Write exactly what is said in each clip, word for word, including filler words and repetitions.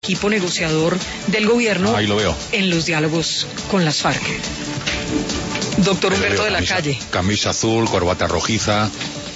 equipo negociador del gobierno. Ahí lo veo. En los diálogos con las FARC. Doctor Humberto de la camisa, Calle. Camisa azul, corbata rojiza.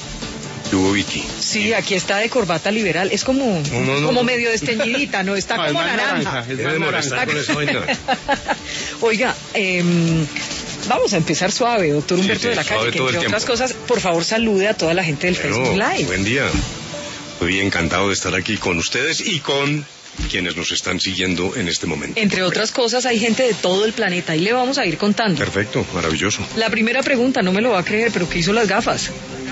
Sí, aquí está de corbata liberal. Es como, no, no, no, como no. medio desteñidita, ¿no? Está no, como es naranja. naranja. Es de molestar con eso, oiga. Oiga, eh, vamos a empezar suave, doctor Humberto sí, sí, de la Calle, que entre otras cosas, por favor salude a toda la gente del bueno, Facebook Live. Buen día. Estoy encantado de estar aquí con ustedes y con quienes nos están siguiendo en este momento. Entre otras cosas, hay gente de todo el planeta y le vamos a ir contando. Perfecto, maravilloso. La primera pregunta, no me lo va a creer, pero ¿qué hizo las gafas?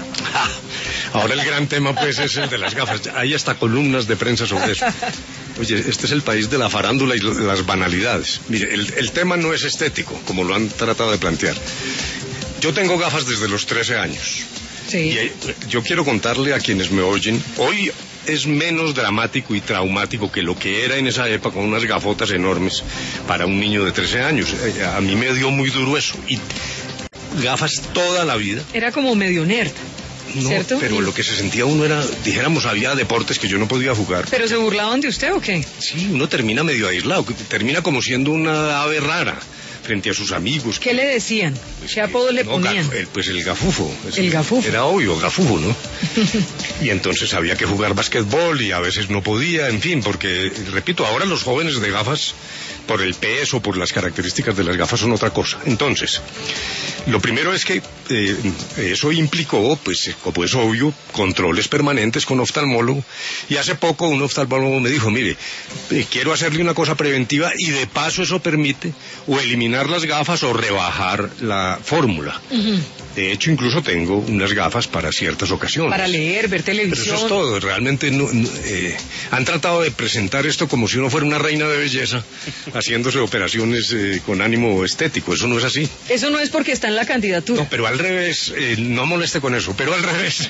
Ahora el gran tema pues es el de las gafas. Hay hasta columnas de prensa sobre eso. Oye, este es el país de la farándula y las banalidades. Mire, el, el tema no es estético, como lo han tratado de plantear. Yo tengo gafas desde los trece años. Sí. Y yo quiero contarle a quienes me oyen, hoy es menos dramático y traumático que lo que era en esa época, unas gafotas enormes para un niño de trece años. A mí me dio muy duro eso. Y gafas toda la vida. Era como medio nerd. No, ¿cierto? Pero lo que se sentía uno era, dijéramos, había deportes que yo no podía jugar. ¿Pero se burlaban de usted o qué? Sí, uno termina medio aislado, termina como siendo una ave rara frente a sus amigos. ¿Qué le decían? ¿Qué apodo le no, ponían? Gaf, el, pues el gafufo. El gafufo. Era obvio, gafufo, ¿no? Y entonces había que jugar basquetbol y a veces no podía, en fin, porque, repito, ahora los jóvenes de gafas, por el peso, por las características de las gafas, son otra cosa. Entonces, lo primero es que eh, eso implicó, pues, como es obvio, controles permanentes con oftalmólogo. Y hace poco un oftalmólogo me dijo, mire, eh, quiero hacerle una cosa preventiva y de paso eso permite o eliminar las gafas o rebajar la fórmula. Uh-huh. De hecho, incluso tengo unas gafas para ciertas ocasiones. Para leer, ver televisión. Pero eso es todo. Realmente no, no, eh, han tratado de presentar esto como si uno fuera una reina de belleza, haciéndose operaciones eh, con ánimo estético. Eso no es así. Eso no es porque está en la candidatura. No, pero al revés, eh, no moleste con eso, pero al revés.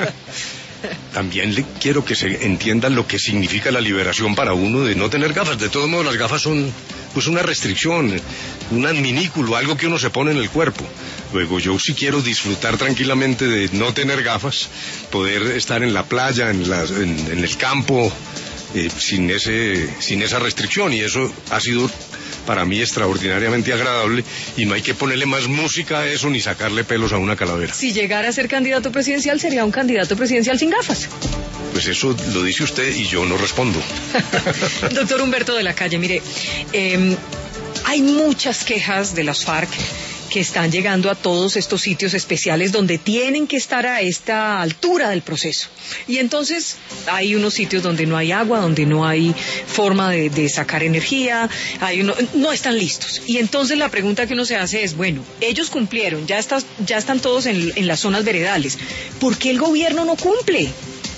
También le quiero que se entienda lo que significa la liberación para uno de no tener gafas. De todos modos, las gafas son pues una restricción, un adminículo, algo que uno se pone en el cuerpo. Luego yo sí quiero disfrutar tranquilamente de no tener gafas, poder estar en la playa, en, la, en, en el campo, eh, sin ese, sin esa restricción, y eso ha sido para mí extraordinariamente agradable, y no hay que ponerle más música a eso ni sacarle pelos a una calavera. Si llegara a ser candidato presidencial, sería un candidato presidencial sin gafas. Pues eso lo dice usted y yo no respondo. Doctor Humberto de la Calle, mire, eh, hay muchas quejas de las FARC que están llegando a todos estos sitios especiales donde tienen que estar a esta altura del proceso. Y entonces hay unos sitios donde no hay agua, donde no hay forma de, de sacar energía, hay uno, no están listos. Y entonces la pregunta que uno se hace es, bueno, ellos cumplieron, ya, está, ya están todos en, en las zonas veredales. ¿Por qué el gobierno no cumple?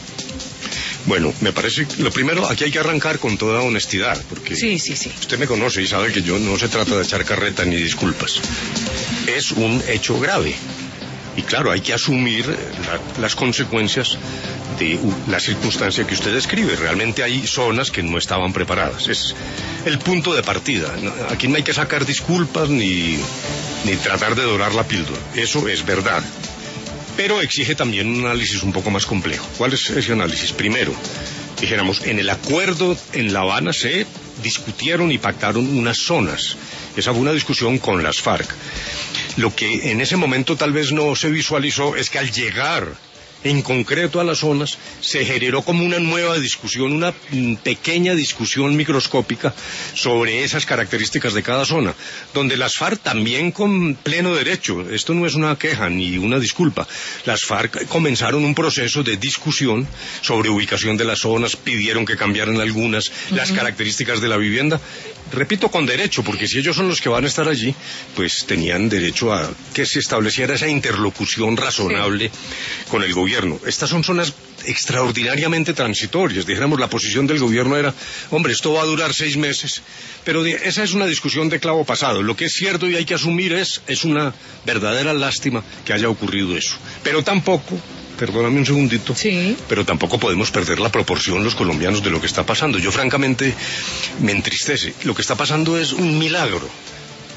Bueno, me parece, lo primero, aquí hay que arrancar con toda honestidad, porque sí, sí, sí. Usted me conoce y sabe que yo no se trata de echar carreta ni disculpas. Es un hecho grave. Y claro, hay que asumir la, las consecuencias de uh, la circunstancia que usted describe. Realmente hay zonas que no estaban preparadas. Es el punto de partida. Aquí no hay que sacar disculpas ni, ni tratar de dorar la píldora. Eso es verdad. Pero exige también un análisis un poco más complejo. ¿Cuál es ese análisis? Primero, dijéramos, en el acuerdo en La Habana se discutieron y pactaron unas zonas. Esa fue una discusión con las FARC. Lo que en ese momento tal vez no se visualizó es que al llegar en concreto a las zonas se generó como una nueva discusión, una pequeña discusión microscópica sobre esas características de cada zona, donde las FARC también con pleno derecho, esto no es una queja ni una disculpa, las FARC comenzaron un proceso de discusión sobre ubicación de las zonas, pidieron que cambiaran algunas, uh-huh. las características de la vivienda, repito, con derecho, porque si ellos son los que van a estar allí, pues tenían derecho a que se estableciera esa interlocución razonable sí. con el gobierno. Estas son zonas extraordinariamente transitorias. Dijéramos, la posición del gobierno era, hombre, esto va a durar seis meses, pero de, esa es una discusión de clavo pasado. Lo que es cierto y hay que asumir es, es una verdadera lástima que haya ocurrido eso. Pero tampoco, perdóname un segundito, sí. pero tampoco podemos perder la proporción los colombianos de lo que está pasando. Yo francamente me entristece. Lo que está pasando es un milagro.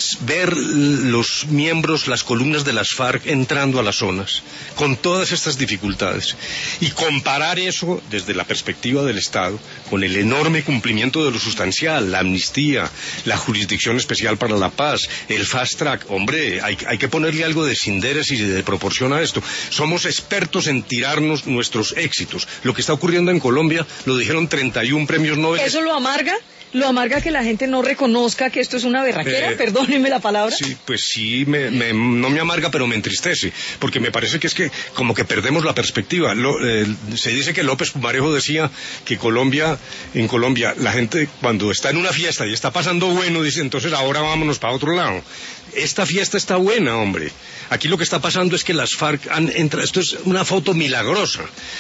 ver los miembros, las columnas de las FARC entrando a las zonas, con todas estas dificultades, y comparar eso desde la perspectiva del Estado, con el enorme cumplimiento de lo sustancial, la amnistía, la jurisdicción especial para la paz, el fast track, hombre, hay, hay que ponerle algo de sindéresis y de proporción a esto. Somos expertos en tirarnos nuestros éxitos. Lo que está ocurriendo en Colombia, lo dijeron treinta y un premios Nobel. ¿Eso lo amarga? ¿Lo amarga que la gente no reconozca que esto es una berraquera? Eh, Perdóneme la palabra. Sí, pues sí, me, me, no me amarga, pero me entristece, porque me parece que es que como que perdemos la perspectiva. Lo, eh, se dice que López Pumarejo decía que Colombia, en Colombia, la gente cuando está en una fiesta y está pasando bueno, dice, entonces ahora vámonos para otro lado. Esta fiesta está buena, hombre. Aquí lo que está pasando es que las FARC han entrado, esto es una foto milagrosa.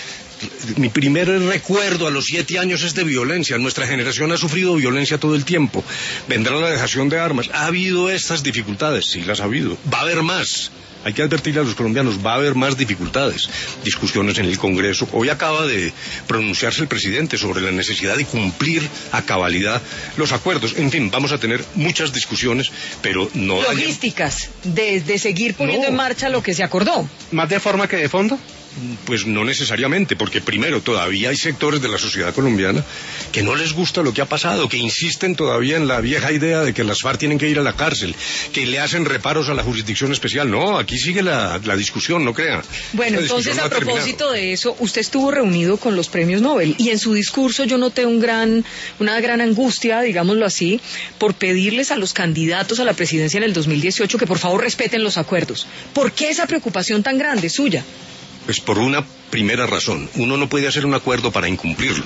Mi primer recuerdo a los siete años es de violencia. Nuestra generación ha sufrido violencia todo el tiempo. Vendrá la dejación de armas. ¿Ha habido estas dificultades? Sí, las ha habido. Va a haber más. Hay que advertirle a los colombianos, va a haber más dificultades. Discusiones en el Congreso. Hoy acaba de pronunciarse el presidente sobre la necesidad de cumplir a cabalidad los acuerdos. En fin, vamos a tener muchas discusiones, pero no... Logísticas, de, de seguir poniendo no. en marcha lo que se acordó. ¿Más de forma que de fondo? Pues no necesariamente, porque primero todavía hay sectores de la sociedad colombiana que no les gusta lo que ha pasado, que insisten todavía en la vieja idea de que las FARC tienen que ir a la cárcel, que le hacen reparos a la jurisdicción especial. No, aquí sigue la, la discusión, no crea. Bueno, entonces a propósito de eso, usted estuvo reunido con los premios Nobel y en su discurso yo noté un gran, una gran angustia, digámoslo así, por pedirles a los candidatos a la presidencia en el dos mil dieciocho que por favor respeten los acuerdos. ¿Por qué esa preocupación tan grande suya? Pues por una primera razón. Uno no puede hacer un acuerdo para incumplirlo.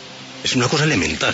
Es una cosa elemental.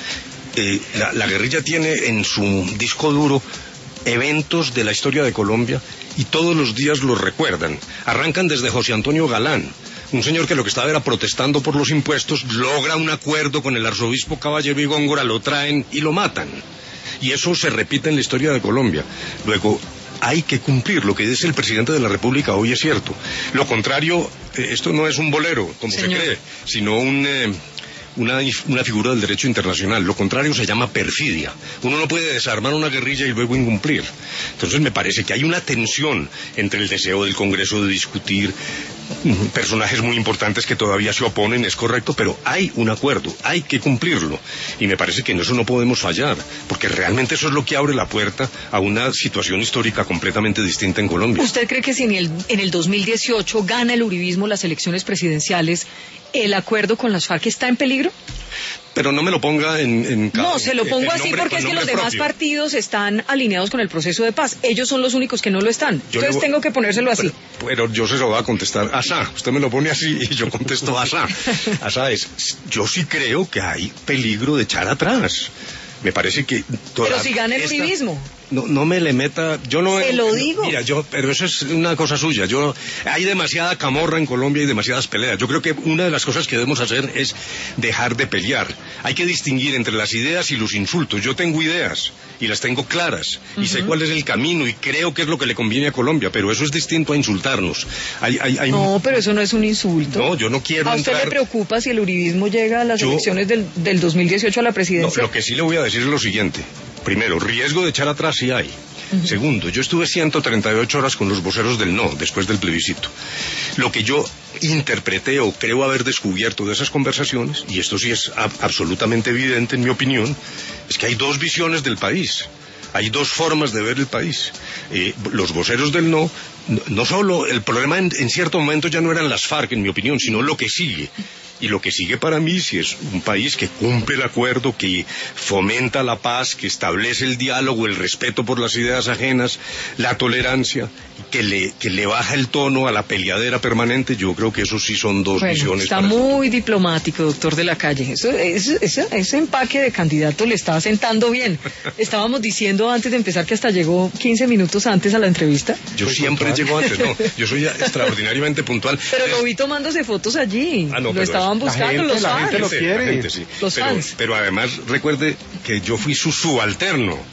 Eh, la, la guerrilla tiene en su disco duro eventos de la historia de Colombia y todos los días los recuerdan. Arrancan desde José Antonio Galán, un señor que lo que estaba era protestando por los impuestos, logra un acuerdo con el arzobispo Caballero y Góngora, lo traen y lo matan. Y eso se repite en la historia de Colombia. Luego, hay que cumplir. Lo que dice el presidente de la República hoy es cierto. Lo contrario, eh, esto no es un bolero, como Señor. se cree, sino un... Eh, Una, una figura del derecho internacional. Lo contrario se llama perfidia. Uno no puede desarmar una guerrilla y luego incumplir. Entonces me parece que hay una tensión entre el deseo del Congreso de discutir personajes muy importantes que todavía se oponen, es correcto, pero hay un acuerdo, hay que cumplirlo. Y me parece que en eso no podemos fallar, porque realmente eso es lo que abre la puerta a una situación histórica completamente distinta en Colombia. ¿Usted cree que si en el, en el dos mil dieciocho gana el uribismo las elecciones presidenciales, el acuerdo con las FARC está en peligro? Pero no me lo ponga en... en no, se lo pongo así nombre, porque es que los propio. demás partidos están alineados con el proceso de paz. Ellos son los únicos que no lo están. Yo Entonces le... tengo que ponérselo así. Pero, pero yo se lo voy a contestar asá. Usted me lo pone así y yo contesto asá. Asá es, yo sí creo que hay peligro de echar atrás. Me parece que... Pero si gana el esta... uribismo. No, no me le meta, yo no... Se lo digo. Mira, yo, pero eso es una cosa suya. Yo, hay demasiada camorra en Colombia y demasiadas peleas. Yo creo que una de las cosas que debemos hacer es dejar de pelear. Hay que distinguir entre las ideas y los insultos. Yo tengo ideas y las tengo claras y uh-huh. sé cuál es el camino y creo que es lo que le conviene a Colombia, pero eso es distinto a insultarnos. Hay, hay, hay... No, pero eso no es un insulto. No, yo no quiero ¿A usted entrar... le preocupa si el uribismo llega a las yo... elecciones del, del dos mil dieciocho a la presidencia? No, lo que sí le voy a decir es lo siguiente. Primero, riesgo de echar atrás sí hay. Uh-huh. Segundo, yo estuve ciento treinta y ocho horas con los voceros del no, después del plebiscito. Lo que yo interpreté o creo haber descubierto de esas conversaciones, y esto sí es a- absolutamente evidente en mi opinión, es que hay dos visiones del país. Hay dos formas de ver el país. Eh, los voceros del no, no, no solo, el problema en, en cierto momento ya no eran las FARC, en mi opinión, sino lo que sigue. Y lo que sigue para mí, si es un país que cumple el acuerdo, que fomenta la paz, que establece el diálogo, el respeto por las ideas ajenas, la tolerancia, que le, que le baja el tono a la peleadera permanente, yo creo que eso sí son dos bueno, visiones. Está muy diplomático, doctor de la Calle. Eso, eso, eso, ese empaque de candidato le está sentando bien. Estábamos diciendo antes de empezar que hasta llegó quince minutos antes a la entrevista. Yo siempre llego antes, no, yo soy extraordinariamente puntual. Pero lo vi tomándose fotos allí. Ah, no, lo estaban buscando gente, los la fans. gente lo quiere. La gente, sí. Los pero, fans. pero además recuerde que yo fui su subalterno.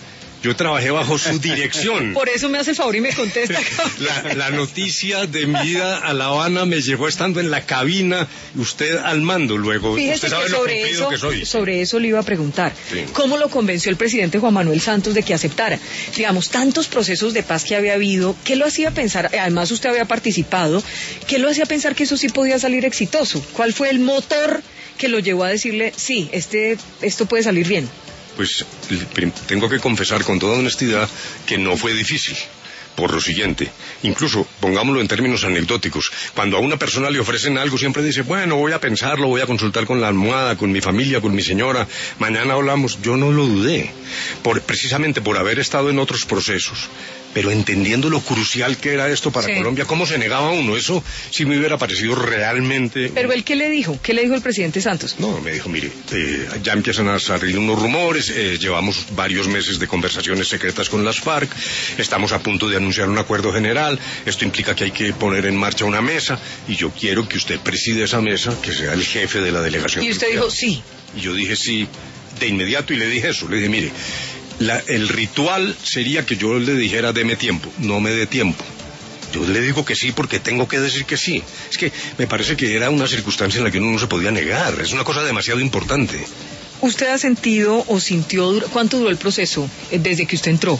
Yo trabajé bajo su dirección. Por eso me hace el favor y me contesta. La, la noticia de mi ida a La Habana me llegó estando en la cabina, usted al mando luego. Fíjese usted sabe que lo sobre cumplido eso, que soy. sobre eso le iba a preguntar. Sí. ¿Cómo lo convenció el presidente Juan Manuel Santos de que aceptara? Digamos, tantos procesos de paz que había habido, ¿qué lo hacía pensar? Además, usted había participado, ¿qué lo hacía pensar que eso sí podía salir exitoso? ¿Cuál fue el motor que lo llevó a decirle, sí, este, esto puede salir bien? Pues tengo que confesar con toda honestidad que no fue difícil. Por lo siguiente, incluso pongámoslo en términos anecdóticos, cuando a una persona le ofrecen algo siempre dice, bueno, voy a pensarlo, voy a consultar con la almohada, con mi familia, con mi señora, mañana hablamos. Yo no lo dudé, por, precisamente por haber estado en otros procesos, pero entendiendo lo crucial que era esto para sí. Colombia, ¿cómo se negaba uno? Eso sí me hubiera parecido realmente... ¿Pero él qué le dijo? ¿Qué le dijo el presidente Santos? No, me dijo, mire, eh, ya empiezan a salir unos rumores, eh, llevamos varios meses de conversaciones secretas con las FARC, estamos a punto de anunciar un acuerdo general, esto implica que hay que poner en marcha una mesa, y yo quiero que usted preside esa mesa, que sea el jefe de la delegación. Y usted dijo, sí. Y yo dije sí, de inmediato, y le dije eso, le dije, mire, La, el ritual sería que yo le dijera, deme tiempo, no me dé tiempo. Yo le digo que sí porque tengo que decir que sí. Es que me parece que era una circunstancia en la que uno no se podía negar, es una cosa demasiado importante. ¿Usted ha sentido o sintió, cuánto duró el proceso desde que usted entró?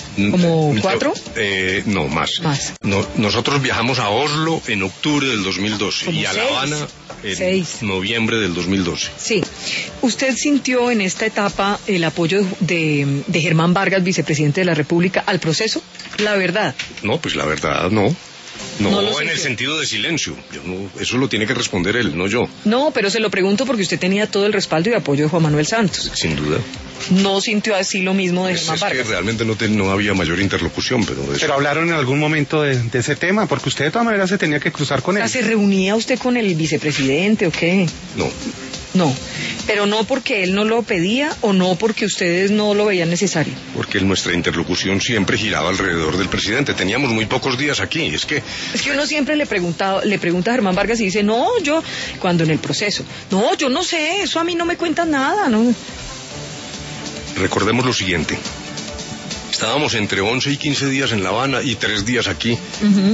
¿Como cuatro? Eh, no, más. Más. No, nosotros viajamos a Oslo en octubre del dos mil doce Como y a seis. La Habana en Seis. noviembre del dos mil doce. Sí. ¿Usted sintió en esta etapa el apoyo de, de Germán Vargas, vicepresidente de la República, al proceso? La verdad. No, pues la verdad no. No, No lo en sintió. el sentido de silencio. Yo no, eso lo tiene que responder él, no yo. No, pero se lo pregunto porque usted tenía todo el respaldo y apoyo de Juan Manuel Santos. Sin duda. ¿No sintió así lo mismo de Es, Germán es que Vargas? realmente no, te- no había mayor interlocución, pero eso. Pero hablaron en algún momento de, de ese tema, porque usted de todas maneras se tenía que cruzar con O sea, él. ¿se reunía usted con el vicepresidente o qué? No, No. Pero no porque él no lo pedía o no porque ustedes no lo veían necesario. porque nuestra interlocución siempre giraba alrededor del presidente. Teníamos muy pocos días aquí. Es que Es que uno siempre le pregunta, le pregunta a Germán Vargas y dice, no, yo, cuando en el proceso, no, yo no sé, eso a mí no me cuentan nada, ¿no? recordemos lo siguiente. Estábamos entre once y quince días en La Habana y tres días aquí. Ujú.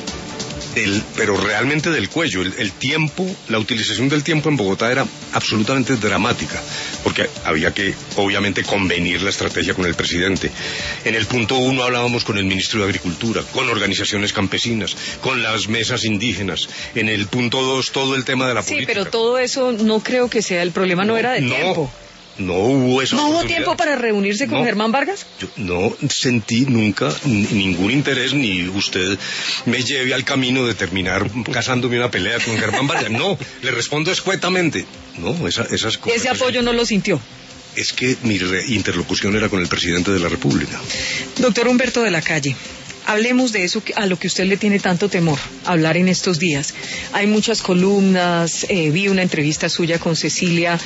Del- pero realmente del cuello. El, el tiempo, la utilización del tiempo en Bogotá era absolutamente dramática, porque había que, obviamente, convenir la estrategia con el presidente. En el punto uno hablábamos con el ministro de Agricultura, con organizaciones campesinas, con las mesas indígenas. En el punto dos, todo el tema de la Sí, política. pero todo eso no creo que sea, el problema no, era de no, tiempo. No hubo esa ¿No hubo oportunidad. tiempo para reunirse con No. Germán Vargas? Yo no sentí nunca ni- ningún interés, ni usted me lleve al camino de terminar casándome una pelea con Germán Vargas. No, le respondo escuetamente. No, esa, esas cosas. Ese apoyo no lo sintió. Es que mi re- interlocución era con el presidente de la República. Doctor Humberto de la Calle, hablemos de eso que- a lo que usted le tiene tanto temor, hablar en estos días. Hay muchas columnas, eh, vi una entrevista suya con Cecilia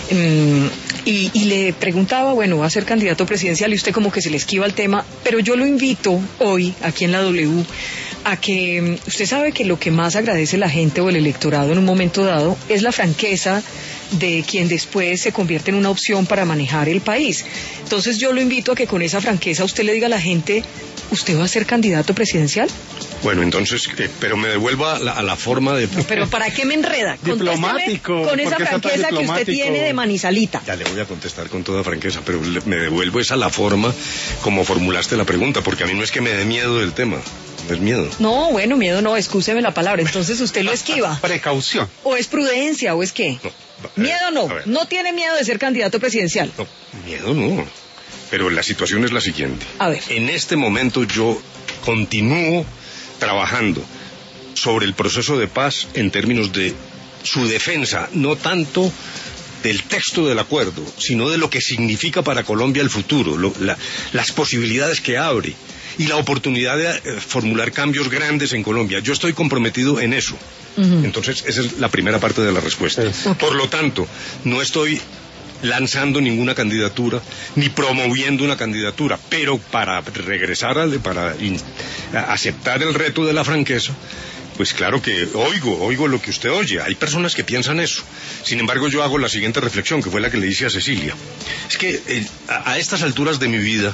mm, y, y le preguntaba, bueno, va a ser candidato presidencial y usted como que se le esquiva el tema, pero yo lo invito hoy, aquí en la W, a que mm, usted sabe que lo que más agradece la gente o el electorado en un momento dado es la franqueza de quien después se convierte en una opción para manejar el país. Entonces yo lo invito a que con esa franqueza usted le diga a la gente, ¿usted va a ser candidato presidencial? Bueno, entonces, eh, pero me devuelva la- a la forma de... Pero ¿para qué me enreda? Contésteme Diplomático, con esa ¿por qué está tan franqueza que usted diplomático? tiene de Manizalita. Ya le voy a contestar con toda franqueza, pero le- me devuelvo esa la forma como formulaste la pregunta, porque a mí no es que me dé miedo del tema, no es miedo. No, bueno, miedo no, excúseme la palabra. Entonces usted lo esquiva. Precaución. ¿O es prudencia o es qué? No, va- Miedo eh, no, a ver. no tiene miedo de ser candidato presidencial. No, miedo no. Pero la situación es la siguiente. A ver. En este momento yo continúo trabajando sobre el proceso de paz en términos de su defensa, no tanto del texto del acuerdo, sino de lo que significa para Colombia el futuro, lo- la- las posibilidades que abre y la oportunidad de eh, formular cambios grandes en Colombia. Yo estoy comprometido en eso. Ujú. Entonces, esa es la primera parte de la respuesta. Sí. Ok. Por lo tanto, no estoy lanzando ninguna candidatura ni promoviendo una candidatura, pero para regresar al, para in- a- aceptar el reto de la franqueza, Pues claro que oigo, oigo lo que usted oye. Hay personas que piensan eso. Sin embargo, yo hago la siguiente reflexión, que fue la que le hice a Cecilia. Es que eh, a, a estas alturas de mi vida,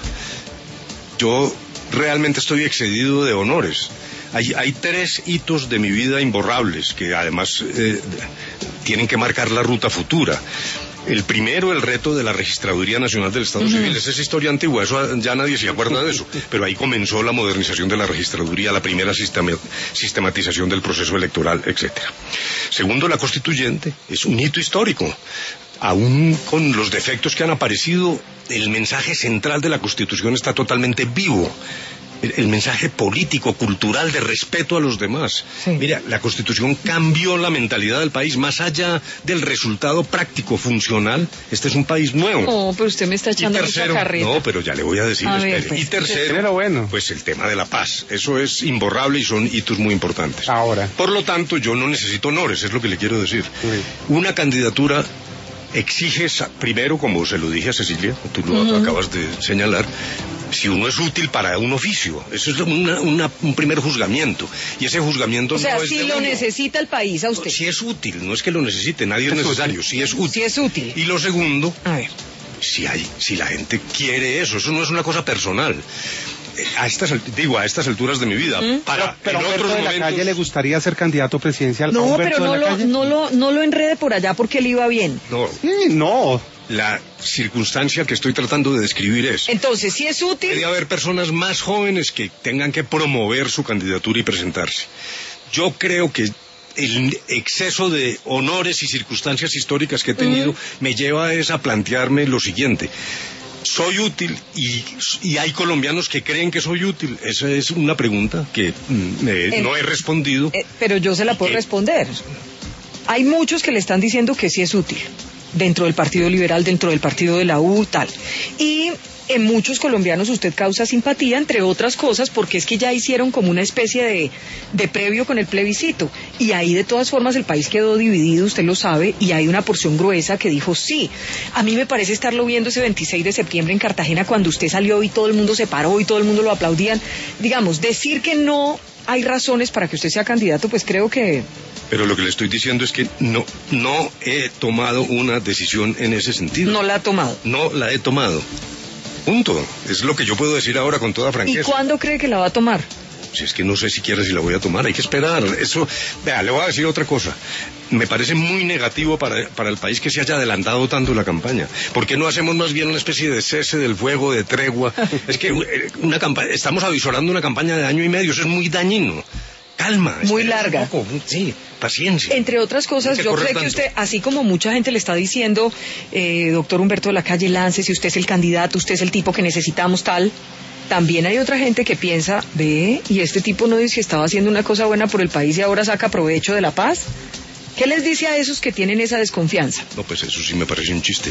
yo realmente estoy excedido de honores. Hay, hay tres hitos de mi vida imborrables, que además eh, tienen que marcar la ruta futura. El primero, el reto de la Registraduría Nacional del Estado uh-huh. Civil. Esa es historia antigua, eso ya nadie se acuerda de eso. Pero ahí comenzó la modernización de la registraduría, la primera sistema, sistematización del proceso electoral, etcétera. Segundo, la Constituyente. Es un hito histórico. Aún con los defectos que han aparecido, el mensaje central de la Constitución está totalmente vivo. El, el mensaje político, cultural, de respeto a los demás. Sí. Mira, la Constitución cambió la mentalidad del país, más allá del resultado práctico, funcional. Este es un país nuevo. No, pero usted me está echando tercero, mucha carreta. No, pero ya le voy a decir, a espere. Ver, pues, y tercero, bueno. pues el tema de la paz. Eso es imborrable y son hitos muy importantes. Ahora. Por lo tanto, yo no necesito honores, es lo que le quiero decir. Sí. Una candidatura exige, primero, como se lo dije a Cecilia, tú lo uh-huh. acabas de señalar, si uno es útil para un oficio. Eso es una, una, un primer juzgamiento. Y ese juzgamiento o sea, no es si de lo uno. necesita el país a usted. Si es útil, no es que lo necesite, nadie es, es necesario, si es útil. Si es útil. Y lo segundo, a ver. si hay, si la gente quiere eso, eso no es una cosa personal. A estas, digo, a estas alturas de mi vida. ¿Mm? Para, pero pero a Humberto de la momentos... Calle le gustaría ser candidato presidencial. No, pero no lo, no, lo, no lo enrede por allá porque le iba bien. No. Sí, no. La circunstancia que estoy tratando de describir es... Entonces, si es útil... Debe haber personas más jóvenes que tengan que promover su candidatura y presentarse. Yo creo que el exceso de honores y circunstancias históricas que he tenido uh-huh. me lleva a, es a plantearme lo siguiente. ¿Soy útil? Y, y hay colombianos que creen que soy útil. Esa es una pregunta que mm, eh, en, no he respondido. Eh, pero yo se la puedo que... responder. Hay muchos que le están diciendo que sí es útil. Dentro del Partido Liberal, dentro del Partido de la U, tal. Y en muchos colombianos usted causa simpatía, entre otras cosas, porque es que ya hicieron como una especie de, de previo con el plebiscito. Y ahí, de todas formas, el país quedó dividido, usted lo sabe, y hay una porción gruesa que dijo sí. A mí me parece estarlo viendo ese veintiséis de septiembre en Cartagena, cuando usted salió y todo el mundo se paró y todo el mundo lo aplaudían. Digamos, decir que no hay razones para que usted sea candidato, pues creo que... Pero lo que le estoy diciendo es que no, no he tomado una decisión en ese sentido. No la ha tomado. No la he tomado. Punto. Es lo que yo puedo decir ahora con toda franqueza. ¿Y cuándo cree que la va a tomar? Si es que no sé siquiera si la voy a tomar, hay que esperar. Eso, vea, le voy a decir otra cosa. Me parece muy negativo para, para el país que se haya adelantado tanto la campaña. ¿Por qué no hacemos más bien una especie de cese del fuego, de tregua? Es que una campaña, estamos avisorando una campaña de año y medio, eso es muy dañino. Calma. Muy larga. Un poco, sí, paciencia. Entre otras cosas, yo creo que usted, así como mucha gente le está diciendo, eh, doctor Humberto de la Calle, lance, si usted es el candidato, usted es el tipo que necesitamos, tal, también hay otra gente que piensa, ve, y este tipo no dice que estaba haciendo una cosa buena por el país y ahora saca provecho de la paz. ¿Qué les dice a esos que tienen esa desconfianza? No, pues eso sí me parece un chiste.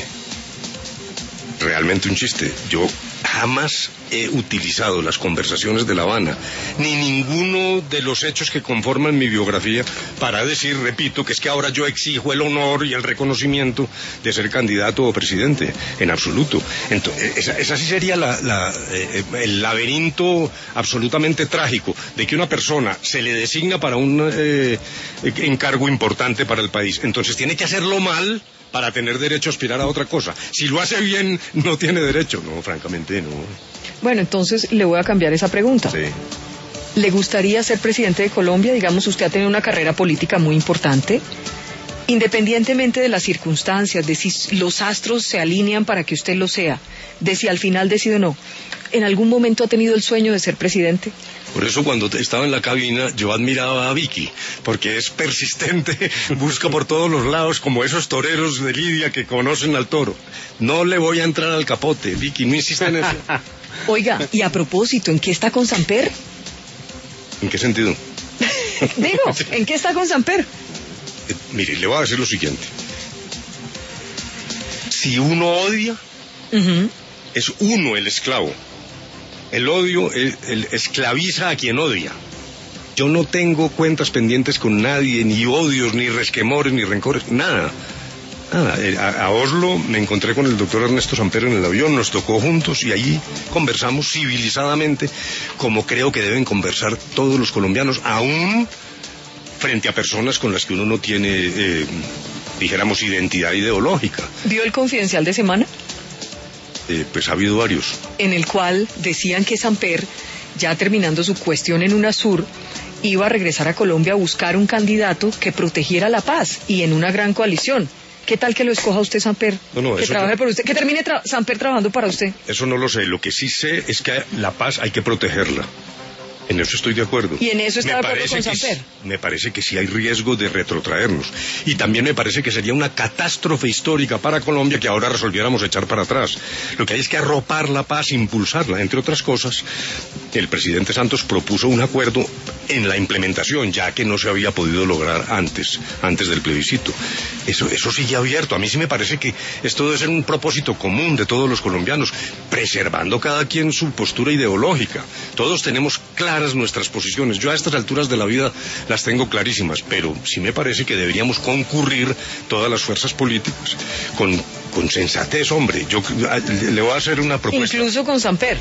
Realmente un chiste. Yo jamás he utilizado las conversaciones de La Habana, ni ninguno de los hechos que conforman mi biografía, para decir, repito, que es que ahora yo exijo el honor y el reconocimiento de ser candidato o presidente, en absoluto. Entonces, esa, esa sí sería la, la, eh, el laberinto absolutamente trágico de que una persona se le designa para un eh, encargo importante para el país, entonces tiene que hacerlo mal para tener derecho a aspirar a otra cosa. Si lo hace bien, no tiene derecho. No, francamente, no. Bueno, entonces le voy a cambiar esa pregunta. Sí. ¿Le gustaría ser presidente de Colombia? Digamos, usted ha tenido una carrera política muy importante. Independientemente de las circunstancias, de si los astros se alinean para que usted lo sea, de si al final decide o no, ¿en algún momento ha tenido el sueño de ser presidente? Por eso cuando estaba en la cabina yo admiraba a Vicky, porque es persistente, busca por todos los lados como esos toreros de Lidia que conocen al toro. No le voy a entrar al capote, Vicky, no insista en eso. Oiga, y a propósito, ¿en qué está con Samper? ¿En qué sentido? Digo, ¿en qué está con Samper? Eh, mire, le voy a decir lo siguiente. Si uno odia, uh-huh. es uno el esclavo. El odio el, el esclaviza a quien odia. Yo no tengo cuentas pendientes con nadie, ni odios, ni resquemores, ni rencores, nada. Nada. A, a Oslo me encontré con el doctor Ernesto Samper en el avión, nos tocó juntos y allí conversamos civilizadamente, como creo que deben conversar todos los colombianos, aún frente a personas con las que uno no tiene, eh, dijéramos, identidad ideológica. ¿Vio el Confidencial de semana? Eh, pues ha habido varios. En el cual decían que Samper, ya terminando su cuestión en UNASUR, iba a regresar a Colombia a buscar un candidato que protegiera la paz y en una gran coalición. ¿Qué tal que lo escoja usted, Samper? No, no, que eso trabaje yo... por usted, que termine tra... Samper trabajando para usted. Eso no lo sé. Lo que sí sé es que la paz hay que protegerla. En eso estoy de acuerdo. ¿Y en eso está me de acuerdo con Samper? Me parece que sí hay riesgo de retrotraernos. Y también me parece que sería una catástrofe histórica para Colombia que ahora resolviéramos echar para atrás. Lo que hay es que arropar la paz, impulsarla. Entre otras cosas, el presidente Santos propuso un acuerdo en la implementación, ya que no se había podido lograr antes, antes del plebiscito. Eso, eso sigue abierto. A mí sí me parece que esto debe ser un propósito común de todos los colombianos, preservando cada quien su postura ideológica. Todos tenemos claro nuestras posiciones. Yo a estas alturas de la vida las tengo clarísimas, pero sí me parece que deberíamos concurrir todas las fuerzas políticas con, con sensatez, hombre. Yo le voy a hacer una propuesta. Incluso con Samper.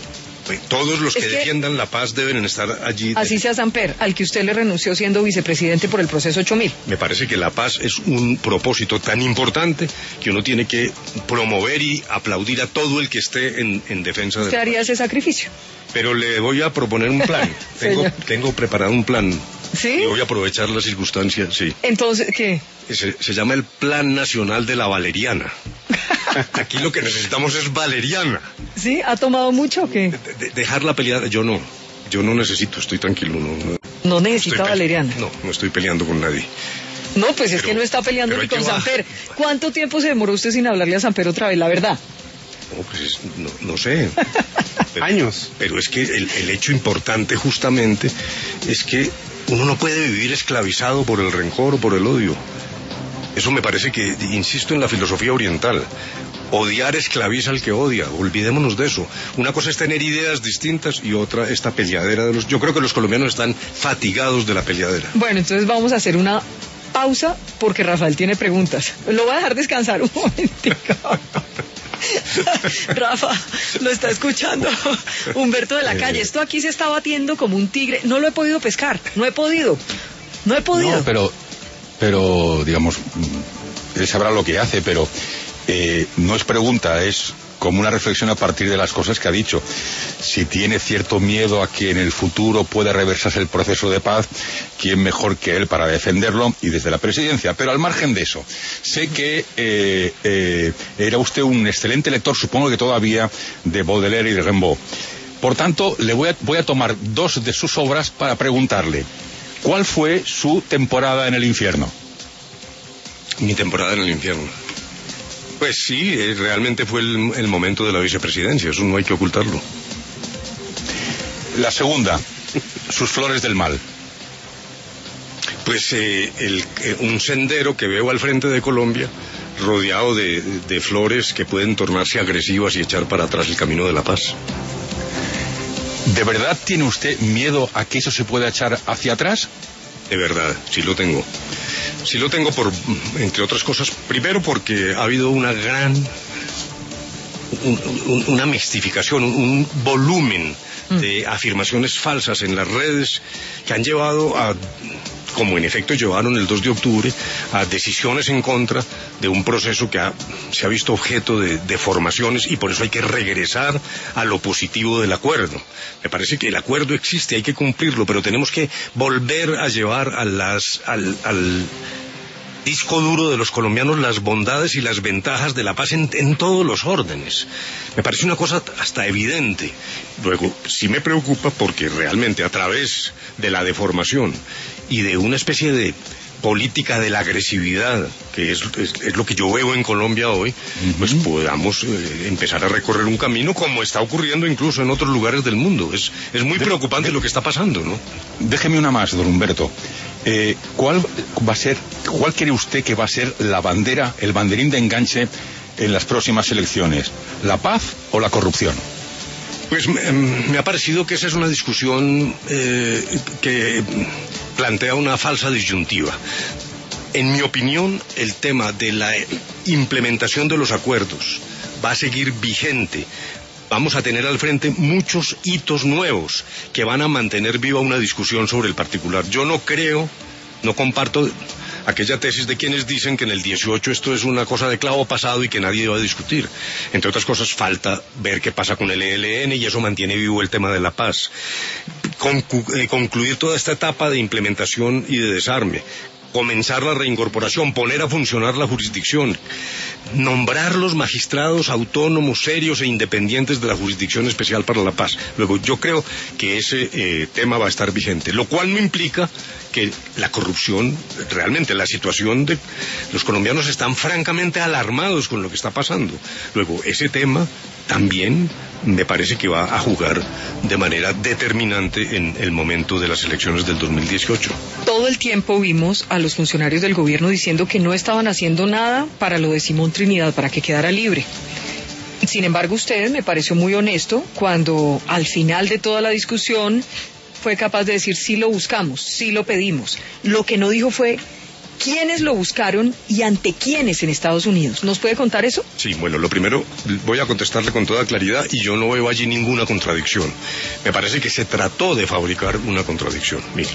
Todos los que, que defiendan la paz deben estar allí. Así sea Samper, al que usted le renunció siendo vicepresidente por el proceso ocho mil. Me parece que la paz es un propósito tan importante que uno tiene que promover y aplaudir a todo el que esté en, en defensa de la paz. ¿Usted haría ese sacrificio? Pero le voy a proponer un plan. tengo, tengo preparado un plan. ¿Sí? Y voy a aprovechar las circunstancias, sí. Entonces, ¿qué? Se, se llama el Plan Nacional de la Valeriana. Aquí lo que necesitamos es valeriana. ¿Sí? ¿Ha tomado mucho o qué? De, de, dejar la pelea, yo no. Yo no necesito, estoy tranquilo. No, no, ¿No necesita estoy, valeriana? No, no estoy peleando con nadie. No, pues es pero, que no está peleando ni con Samper. ¿Cuánto tiempo se demoró usted sin hablarle a Samper otra vez, la verdad? No, pues no, no sé. Pero, años. Pero es que el, el hecho importante justamente es que uno no puede vivir esclavizado por el rencor o por el odio. Eso me parece que, insisto en la filosofía oriental, odiar esclaviza al que odia, olvidémonos de eso. Una cosa es tener ideas distintas y otra esta peleadera de los... Yo creo que los colombianos están fatigados de la peleadera. Bueno, entonces vamos a hacer una pausa porque Rafael tiene preguntas. Lo voy a dejar descansar un momentico. Rafa, lo está escuchando Humberto de la Calle. Esto aquí se está batiendo como un tigre. No lo he podido pescar, no he podido. No he podido. No, pero, pero digamos, él sabrá lo que hace, pero eh, no es pregunta, es como una reflexión a partir de las cosas que ha dicho. Si tiene cierto miedo a que en el futuro pueda reversarse el proceso de paz, ¿quién mejor que él para defenderlo? Y desde la presidencia. Pero al margen de eso, sé que eh, eh, era usted un excelente lector, supongo que todavía, de Baudelaire y de Rimbaud. Por tanto, le voy a, voy a tomar dos de sus obras para preguntarle, ¿cuál fue su temporada en el infierno? Mi temporada en el infierno. Pues sí, eh, realmente fue el, el momento de la vicepresidencia, eso no hay que ocultarlo. La segunda, sus flores del mal. Pues eh, el, eh, un sendero que veo al frente de Colombia, rodeado de, de flores que pueden tornarse agresivas y echar para atrás el camino de la paz. ¿De verdad tiene usted miedo a que eso se pueda echar hacia atrás? De verdad, sí lo tengo. Sí lo tengo por, entre otras cosas, primero porque ha habido una gran, un, un, una mistificación, un, un volumen de afirmaciones falsas en las redes que han llevado a, como en efecto llevaron el dos de octubre, a decisiones en contra de un proceso que ha, se ha visto objeto de deformaciones y por eso hay que regresar a lo positivo del acuerdo. Me parece que el acuerdo existe, hay que cumplirlo, pero tenemos que volver a llevar a las, al, al disco duro de los colombianos las bondades y las ventajas de la paz en, en todos los órdenes. Me parece una cosa hasta evidente. Luego, sí me preocupa porque realmente a través de la deformación y de una especie de política de la agresividad, que es, es, es lo que yo veo en Colombia hoy, uh-huh. pues podamos eh, empezar a recorrer un camino como está ocurriendo incluso en otros lugares del mundo. Es, es muy de, preocupante de, lo que está pasando, ¿no? Déjeme una más, don Humberto. Eh, ¿Cuál va a ser, cuál cree usted que va a ser la bandera, el banderín de enganche en las próximas elecciones? ¿La paz o la corrupción? Pues me, me ha parecido que esa es una discusión eh, que plantea una falsa disyuntiva. En mi opinión, el tema de la implementación de los acuerdos va a seguir vigente. Vamos a tener al frente muchos hitos nuevos que van a mantener viva una discusión sobre el particular. Yo no creo no comparto aquella tesis de quienes dicen que en el dieciocho esto es una cosa de clavo pasado y que nadie va a discutir. Entre otras cosas, falta ver qué pasa con el E L N y eso mantiene vivo el tema de la paz. Concu- eh, concluir toda esta etapa de implementación y de desarme. Comenzar la reincorporación, poner a funcionar la jurisdicción, nombrar los magistrados autónomos, serios e independientes de la Jurisdicción Especial para la Paz. Luego, yo creo que ese eh, tema va a estar vigente, lo cual no implica que la corrupción, realmente la situación de los colombianos están francamente alarmados con lo que está pasando. Luego, ese tema también me parece que va a jugar de manera determinante en el momento de las elecciones del dos mil dieciocho. Todo el tiempo vimos a los funcionarios del gobierno diciendo que no estaban haciendo nada para lo de Simón Trinidad, para que quedara libre. Sin embargo, usted me pareció muy honesto cuando al final de toda la discusión fue capaz de decir sí lo buscamos, sí lo pedimos. Lo que no dijo fue quiénes lo buscaron y ante quiénes en Estados Unidos. ¿Nos puede contar eso? Sí, bueno, lo primero voy a contestarle con toda claridad y yo no veo allí ninguna contradicción. Me parece que se trató de fabricar una contradicción. Mire,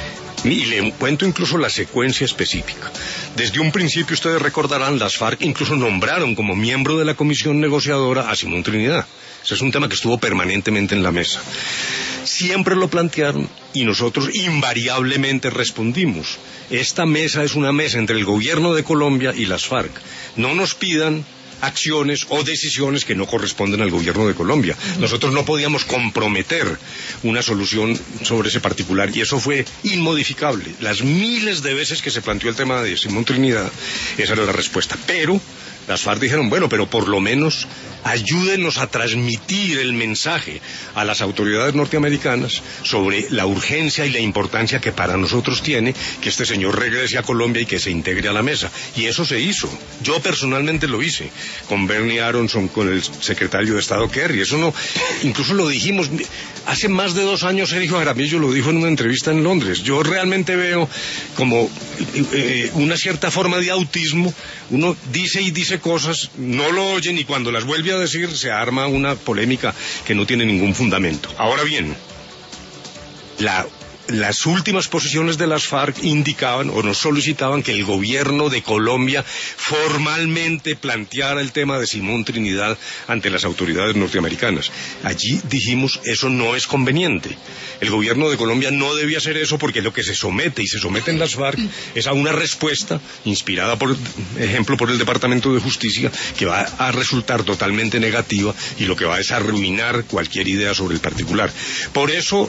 y le cuento incluso la secuencia específica. Desde un principio, ustedes recordarán, las FARC incluso nombraron como miembro de la comisión negociadora a Simón Trinidad. Ese es un tema que estuvo permanentemente en la mesa. Siempre lo plantearon y nosotros invariablemente respondimos. Esta mesa es una mesa entre el gobierno de Colombia y las FARC. No nos pidan acciones o decisiones que no corresponden al gobierno de Colombia. Nosotros no podíamos comprometer una solución sobre ese particular y eso fue inmodificable. Las miles de veces que se planteó el tema de Simón Trinidad, esa era la respuesta. Pero las FARC dijeron, bueno, pero por lo menos ayúdenos a transmitir el mensaje a las autoridades norteamericanas sobre la urgencia y la importancia que para nosotros tiene que este señor regrese a Colombia y que se integre a la mesa. Y eso se hizo. Yo personalmente lo hice con Bernie Aronson, con el secretario de Estado Kerry. Eso no, incluso lo dijimos hace más de dos años. Sergio Jaramillo lo dijo en una entrevista en Londres. Yo realmente veo como eh, una cierta forma de autismo. Uno dice y dice cosas, no lo oyen y cuando las vuelve a decir se arma una polémica que no tiene ningún fundamento. Ahora bien, la, las últimas posiciones de las FARC indicaban o nos solicitaban que el gobierno de Colombia formalmente planteara el tema de Simón Trinidad ante las autoridades norteamericanas. Allí dijimos, eso no es conveniente. El gobierno de Colombia no debía hacer eso porque lo que se somete y se someten las FARC es a una respuesta inspirada, por ejemplo, por el Departamento de Justicia, que va a resultar totalmente negativa y lo que va es a arruinar cualquier idea sobre el particular. Por eso,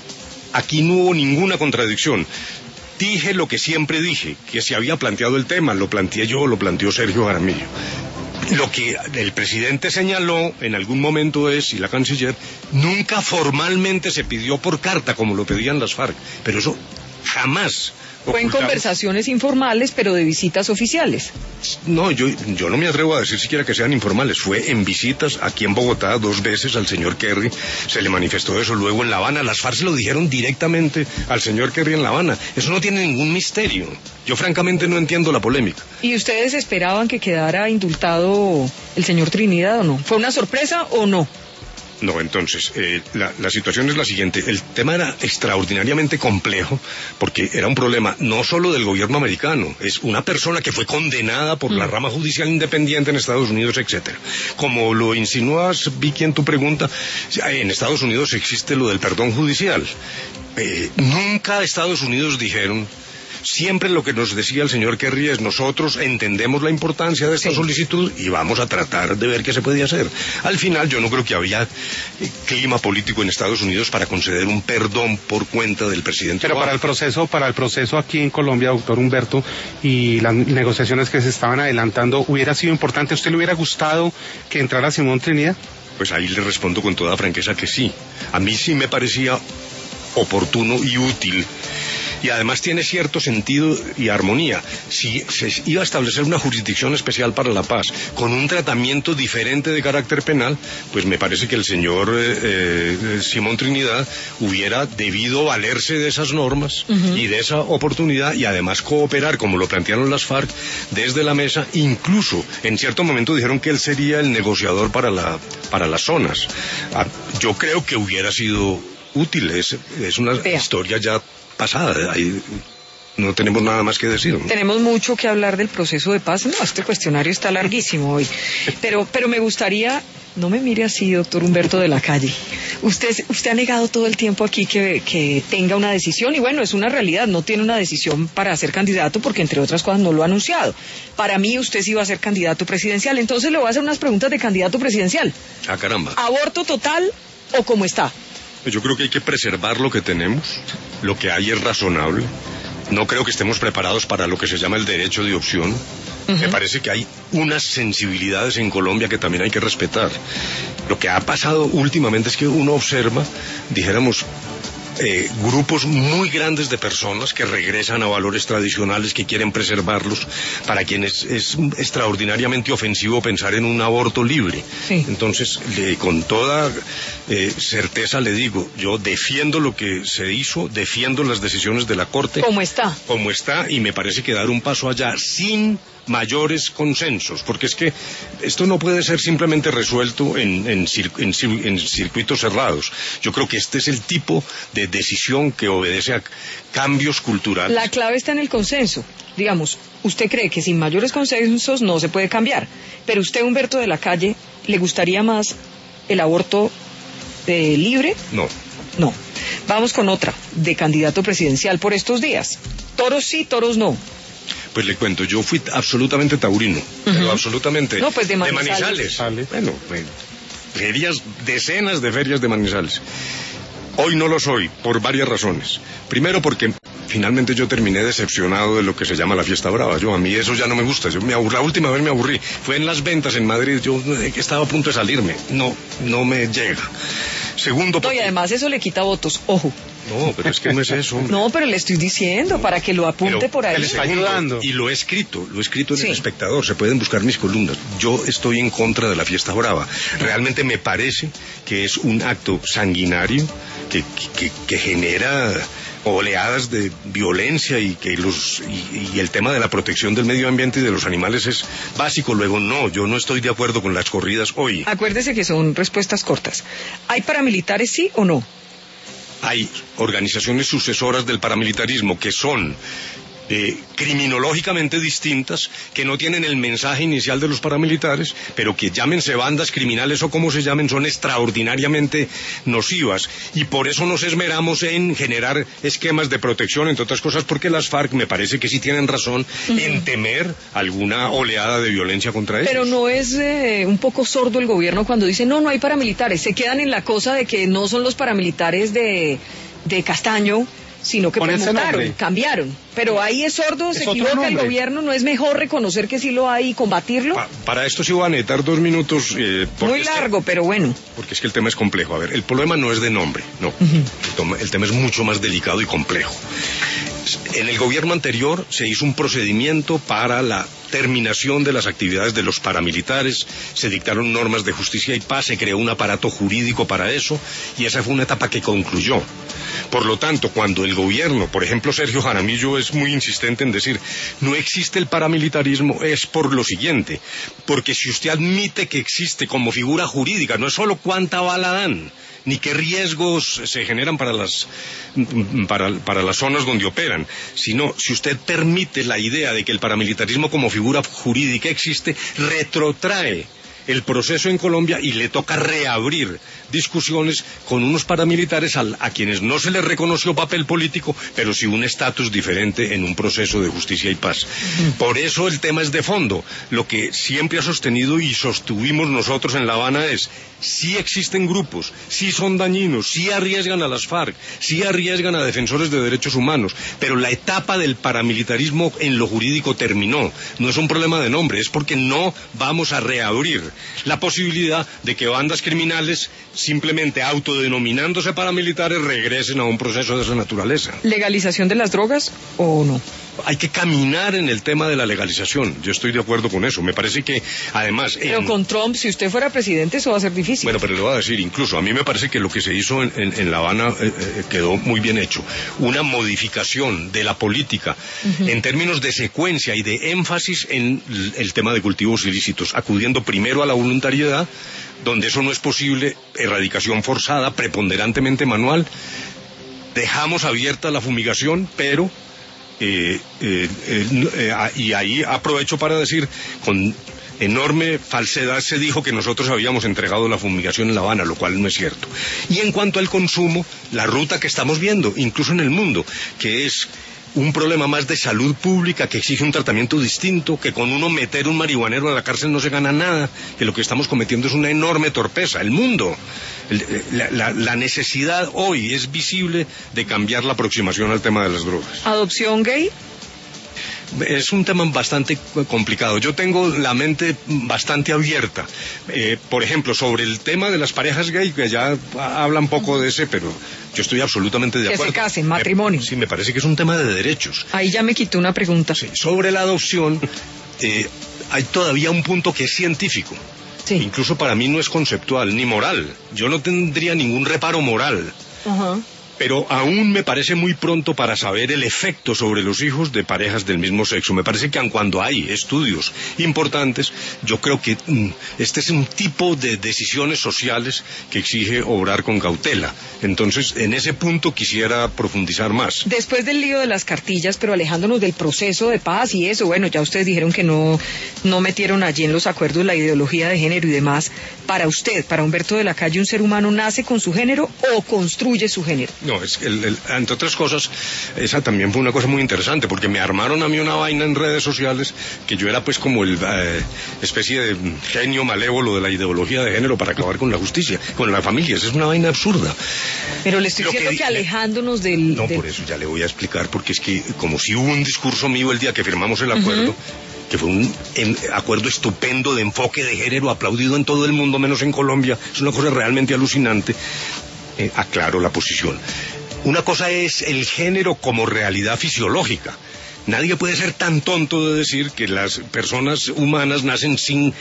aquí no hubo ninguna contradicción. Dije lo que siempre dije, que se había planteado el tema, lo planteé yo, lo planteó Sergio Jaramillo. Lo que el presidente señaló en algún momento es, y la canciller, nunca formalmente se pidió por carta como lo pedían las FARC, pero eso jamás. Fue en conversaciones informales, pero de visitas oficiales. No, yo, yo no me atrevo a decir siquiera que sean informales. Fue en visitas aquí en Bogotá dos veces al señor Kerry. Se le manifestó eso luego en La Habana. Las FARC se lo dijeron directamente al señor Kerry en La Habana. Eso no tiene ningún misterio. Yo francamente no entiendo la polémica. ¿Y ustedes esperaban que quedara indultado el señor Trinidad o no? ¿Fue una sorpresa o no? No, entonces, eh, la, la situación es la siguiente. El tema era extraordinariamente complejo porque era un problema no solo del gobierno americano, es una persona que fue condenada por mm. la rama judicial independiente en Estados Unidos, etcétera. Como lo insinúas, Vicky, en tu pregunta, en Estados Unidos existe lo del perdón judicial. Eh, nunca Estados Unidos dijeron... Siempre lo que nos decía el señor Kerry es nosotros entendemos la importancia de esta sí. solicitud y vamos a tratar de ver qué se puede hacer. Al final yo no creo que había clima político en Estados Unidos para conceder un perdón por cuenta del presidente Pero Obama. para el proceso, para el proceso aquí en Colombia, doctor Humberto, y las negociaciones que se estaban adelantando, ¿hubiera sido importante? ¿A usted le hubiera gustado que entrara Simón Trinidad? Pues ahí le respondo con toda franqueza que sí. A mí sí me parecía oportuno y útil. Y además tiene cierto sentido y armonía. Si se iba a establecer una jurisdicción especial para la paz con un tratamiento diferente de carácter penal, pues me parece que el señor eh, eh, Simón Trinidad hubiera debido valerse de esas normas uh-huh. y de esa oportunidad y además cooperar, como lo plantearon las FARC, desde la mesa. Incluso en cierto momento dijeron que él sería el negociador para, la, para las zonas. Ah, yo creo que hubiera sido útil. Es, es una Vea. historia ya pasada. Hay... no tenemos nada más que decir, ¿no? Tenemos mucho que hablar del proceso de paz. No, este cuestionario está larguísimo hoy. Pero, pero me gustaría, no me mire así, doctor Humberto de la Calle. Usted, usted ha negado todo el tiempo aquí que, que tenga una decisión, y bueno, es una realidad, no tiene una decisión para ser candidato porque, entre otras cosas, no lo ha anunciado. Para mí, usted sí va a ser candidato presidencial. Entonces le voy a hacer unas preguntas de candidato presidencial. Ah, caramba. ¿Aborto total o cómo está? Yo creo que hay que preservar lo que tenemos, lo que hay es razonable. No creo que estemos preparados para lo que se llama el derecho de opción. Uh-huh. Me parece que hay unas sensibilidades en Colombia que también hay que respetar. Lo que ha pasado últimamente es que uno observa, dijéramos, eh, grupos muy grandes de personas que regresan a valores tradicionales, que quieren preservarlos, para quienes es extraordinariamente ofensivo pensar en un aborto libre. Sí. Entonces, le, con toda eh, certeza le digo, yo defiendo lo que se hizo, defiendo las decisiones de la Corte. ¿Cómo está? Como está, y me parece que dar un paso allá sin mayores consensos, porque es que esto no puede ser simplemente resuelto en, en, en, en circuitos cerrados. Yo creo que este es el tipo de decisión que obedece a cambios culturales. La clave está en el consenso. Digamos, usted cree que sin mayores consensos no se puede cambiar, pero usted, Humberto de la Calle, ¿le gustaría más el aborto eh, libre? No. No. Vamos con otra, de candidato presidencial por estos días. Toros sí, toros no. Pues le cuento, yo fui absolutamente taurino, uh-huh. pero absolutamente no, pues de Manizales. De Manizales. Bueno, bueno, ferias, decenas de ferias de Manizales. Hoy no lo soy, por varias razones. Primero porque finalmente yo terminé decepcionado de lo que se llama la fiesta brava. Yo, a mí eso ya no me gusta. Yo me aburrí, la última vez me aburrí. Fue en las ventas en Madrid, yo estaba a punto de salirme. No, no me llega. Segundo porque... No, y además eso le quita votos, ojo. No, pero es que no es eso. Hombre. No, pero le estoy diciendo, para que lo apunte pero, por ahí. Le está ayudando. Y lo he escrito, lo he escrito en sí. El Espectador, se pueden buscar mis columnas. Yo estoy en contra de la fiesta brava. Realmente me parece que es un acto sanguinario que, que, que genera oleadas de violencia y que los y, y el tema de la protección del medio ambiente y de los animales es básico. Luego, no, yo no estoy de acuerdo con las corridas hoy. Acuérdese que son respuestas cortas. ¿Hay paramilitares sí o no? Hay organizaciones sucesoras del paramilitarismo que son eh, criminológicamente distintas, que no tienen el mensaje inicial de los paramilitares, pero que llámense bandas criminales o como se llamen, son extraordinariamente nocivas, y por eso nos esmeramos en generar esquemas de protección, entre otras cosas porque las FARC me parece que sí tienen razón uh-huh. en temer alguna oleada de violencia contra ellos. Pero no es eh, un poco sordo el gobierno cuando dice no, no hay paramilitares, se quedan en la cosa de que no son los paramilitares de, de Castaño, sino que promotaron, cambiaron. Pero ahí es sordo, es se equivoca el gobierno, ¿no es mejor reconocer que sí lo hay y combatirlo? Pa para esto sí voy a necesitar dos minutos. Eh, Muy largo, que, pero bueno. Porque es que el tema es complejo. A ver, el problema no es de nombre, no. Uh-huh. El tema es mucho más delicado y complejo. En el gobierno anterior se hizo un procedimiento para la terminación de las actividades de los paramilitares, se dictaron normas de justicia y paz, se creó un aparato jurídico para eso, y esa fue una etapa que concluyó. Por lo tanto, cuando el gobierno, por ejemplo Sergio Jaramillo es muy insistente en decir no existe el paramilitarismo, es por lo siguiente, porque si usted admite que existe como figura jurídica, no es solo cuánta bala dan, ni qué riesgos se generan para las, para, para las zonas donde operan, sino si usted permite la idea de que el paramilitarismo como figura jurídica existe, retrotrae el proceso en Colombia y le toca reabrir discusiones con unos paramilitares a, a quienes no se les reconoció papel político, pero sí un estatus diferente en un proceso de justicia y paz. Por eso el tema es de fondo. Lo que siempre ha sostenido y sostuvimos nosotros en La Habana es, sí existen grupos, sí son dañinos, sí arriesgan a las FARC, sí arriesgan a defensores de derechos humanos, pero la etapa del paramilitarismo en lo jurídico terminó. No es un problema de nombre, es porque no vamos a reabrir la posibilidad de que bandas criminales, simplemente autodenominándose paramilitares, regresen a un proceso de esa naturaleza. ¿Legalización de las drogas o no? Hay que caminar en el tema de la legalización. Yo estoy de acuerdo con eso. Me parece que, además... Pero en... con Trump, si usted fuera presidente, eso va a ser difícil. Bueno, pero le voy a decir, incluso, a mí me parece que lo que se hizo en, en, en La Habana eh, eh, quedó muy bien hecho. Una modificación de la política uh-huh. en términos de secuencia y de énfasis en el tema de cultivos ilícitos, acudiendo primero a la voluntariedad, donde eso no es posible, erradicación forzada, preponderantemente manual. Dejamos abierta la fumigación, pero Eh, eh, eh, eh, y ahí aprovecho para decir, con enorme falsedad se dijo que nosotros habíamos entregado la fumigación en La Habana, lo cual no es cierto. Y en cuanto al consumo, la ruta que estamos viendo, incluso en el mundo, que es un problema más de salud pública que exige un tratamiento distinto, que con uno meter un marihuanero a la cárcel no se gana nada, que lo que estamos cometiendo es una enorme torpeza. El mundo, el, la, la, la necesidad hoy es visible de cambiar la aproximación al tema de las drogas. ¿Adopción gay? Es un tema bastante complicado. Yo tengo la mente bastante abierta. Eh, por ejemplo, sobre el tema de las parejas gay, que ya hablan poco de ese, pero yo estoy absolutamente de que acuerdo. Que se casen, matrimonio. Me, sí, me parece que es un tema de derechos. Ahí ya me quitó una pregunta. Sí, sobre la adopción, eh, hay todavía un punto que es científico. Sí. Incluso para mí no es conceptual, ni moral. Yo no tendría ningún reparo moral. Ajá. Pero aún me parece muy pronto para saber el efecto sobre los hijos de parejas del mismo sexo. Me parece que aun cuando hay estudios importantes, yo creo que mm, este es un tipo de decisiones sociales que exige obrar con cautela. Entonces, en ese punto quisiera profundizar más. Después del lío de las cartillas, pero alejándonos del proceso de paz y eso, bueno, ya ustedes dijeron que no, no metieron allí en los acuerdos la ideología de género y demás. Para usted, para Humberto de la Calle, ¿un ser humano nace con su género o construye su género? No, es que, el, el, entre otras cosas, esa también fue una cosa muy interesante, porque me armaron a mí una vaina en redes sociales, que yo era pues como el eh, especie de genio malévolo de la ideología de género para acabar con la justicia, con las familias. Es una vaina absurda. Pero le estoy Lo diciendo que, que alejándonos del... No, del... por eso ya le voy a explicar, porque es que como si hubo un discurso mío el día que firmamos el acuerdo, uh-huh. que fue un en, acuerdo estupendo de enfoque de género, aplaudido en todo el mundo, menos en Colombia, es una cosa realmente alucinante. Eh, aclaro la posición. Una cosa es el género como realidad fisiológica. Nadie puede ser tan tonto de decir que las personas humanas nacen sin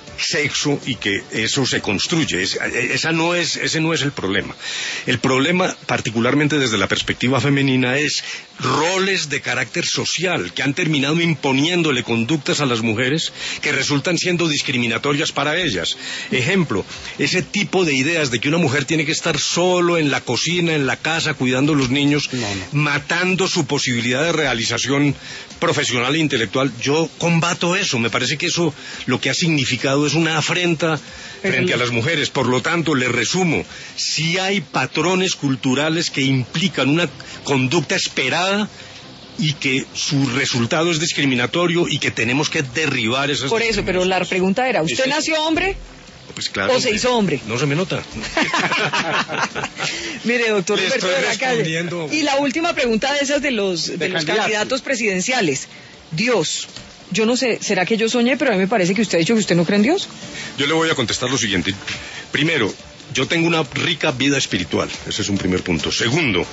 sexo y que eso se construye. Es, esa no es, ese no es el problema. El problema, particularmente desde la perspectiva femenina, es roles de carácter social que han terminado imponiéndole conductas a las mujeres que resultan siendo discriminatorias para ellas. Ejemplo, ese tipo de ideas de que una mujer tiene que estar solo en la cocina, en la casa, cuidando a los niños, no, no. matando su posibilidad de realización profesional e intelectual. Yo combato eso. Me parece que eso lo que ha significado es una afrenta frente a las mujeres. Por lo tanto, le resumo, si hay patrones culturales que implican una conducta esperada y que su resultado es discriminatorio y que tenemos que derribar esas. Por eso, pero la pregunta era, ¿usted nació hombre? Pues claro, ¿O se hizo hombre? No se me nota. Mire, doctor Humberto de la Calle. Y la última pregunta de esas de los, de de los candidatos. candidatos presidenciales. Dios. Yo no sé, ¿será que yo soñé? Pero a mí me parece que usted ha dicho que usted no cree en Dios. Yo le voy a contestar lo siguiente. Primero, yo tengo una rica vida espiritual. Ese es un primer punto. Segundo,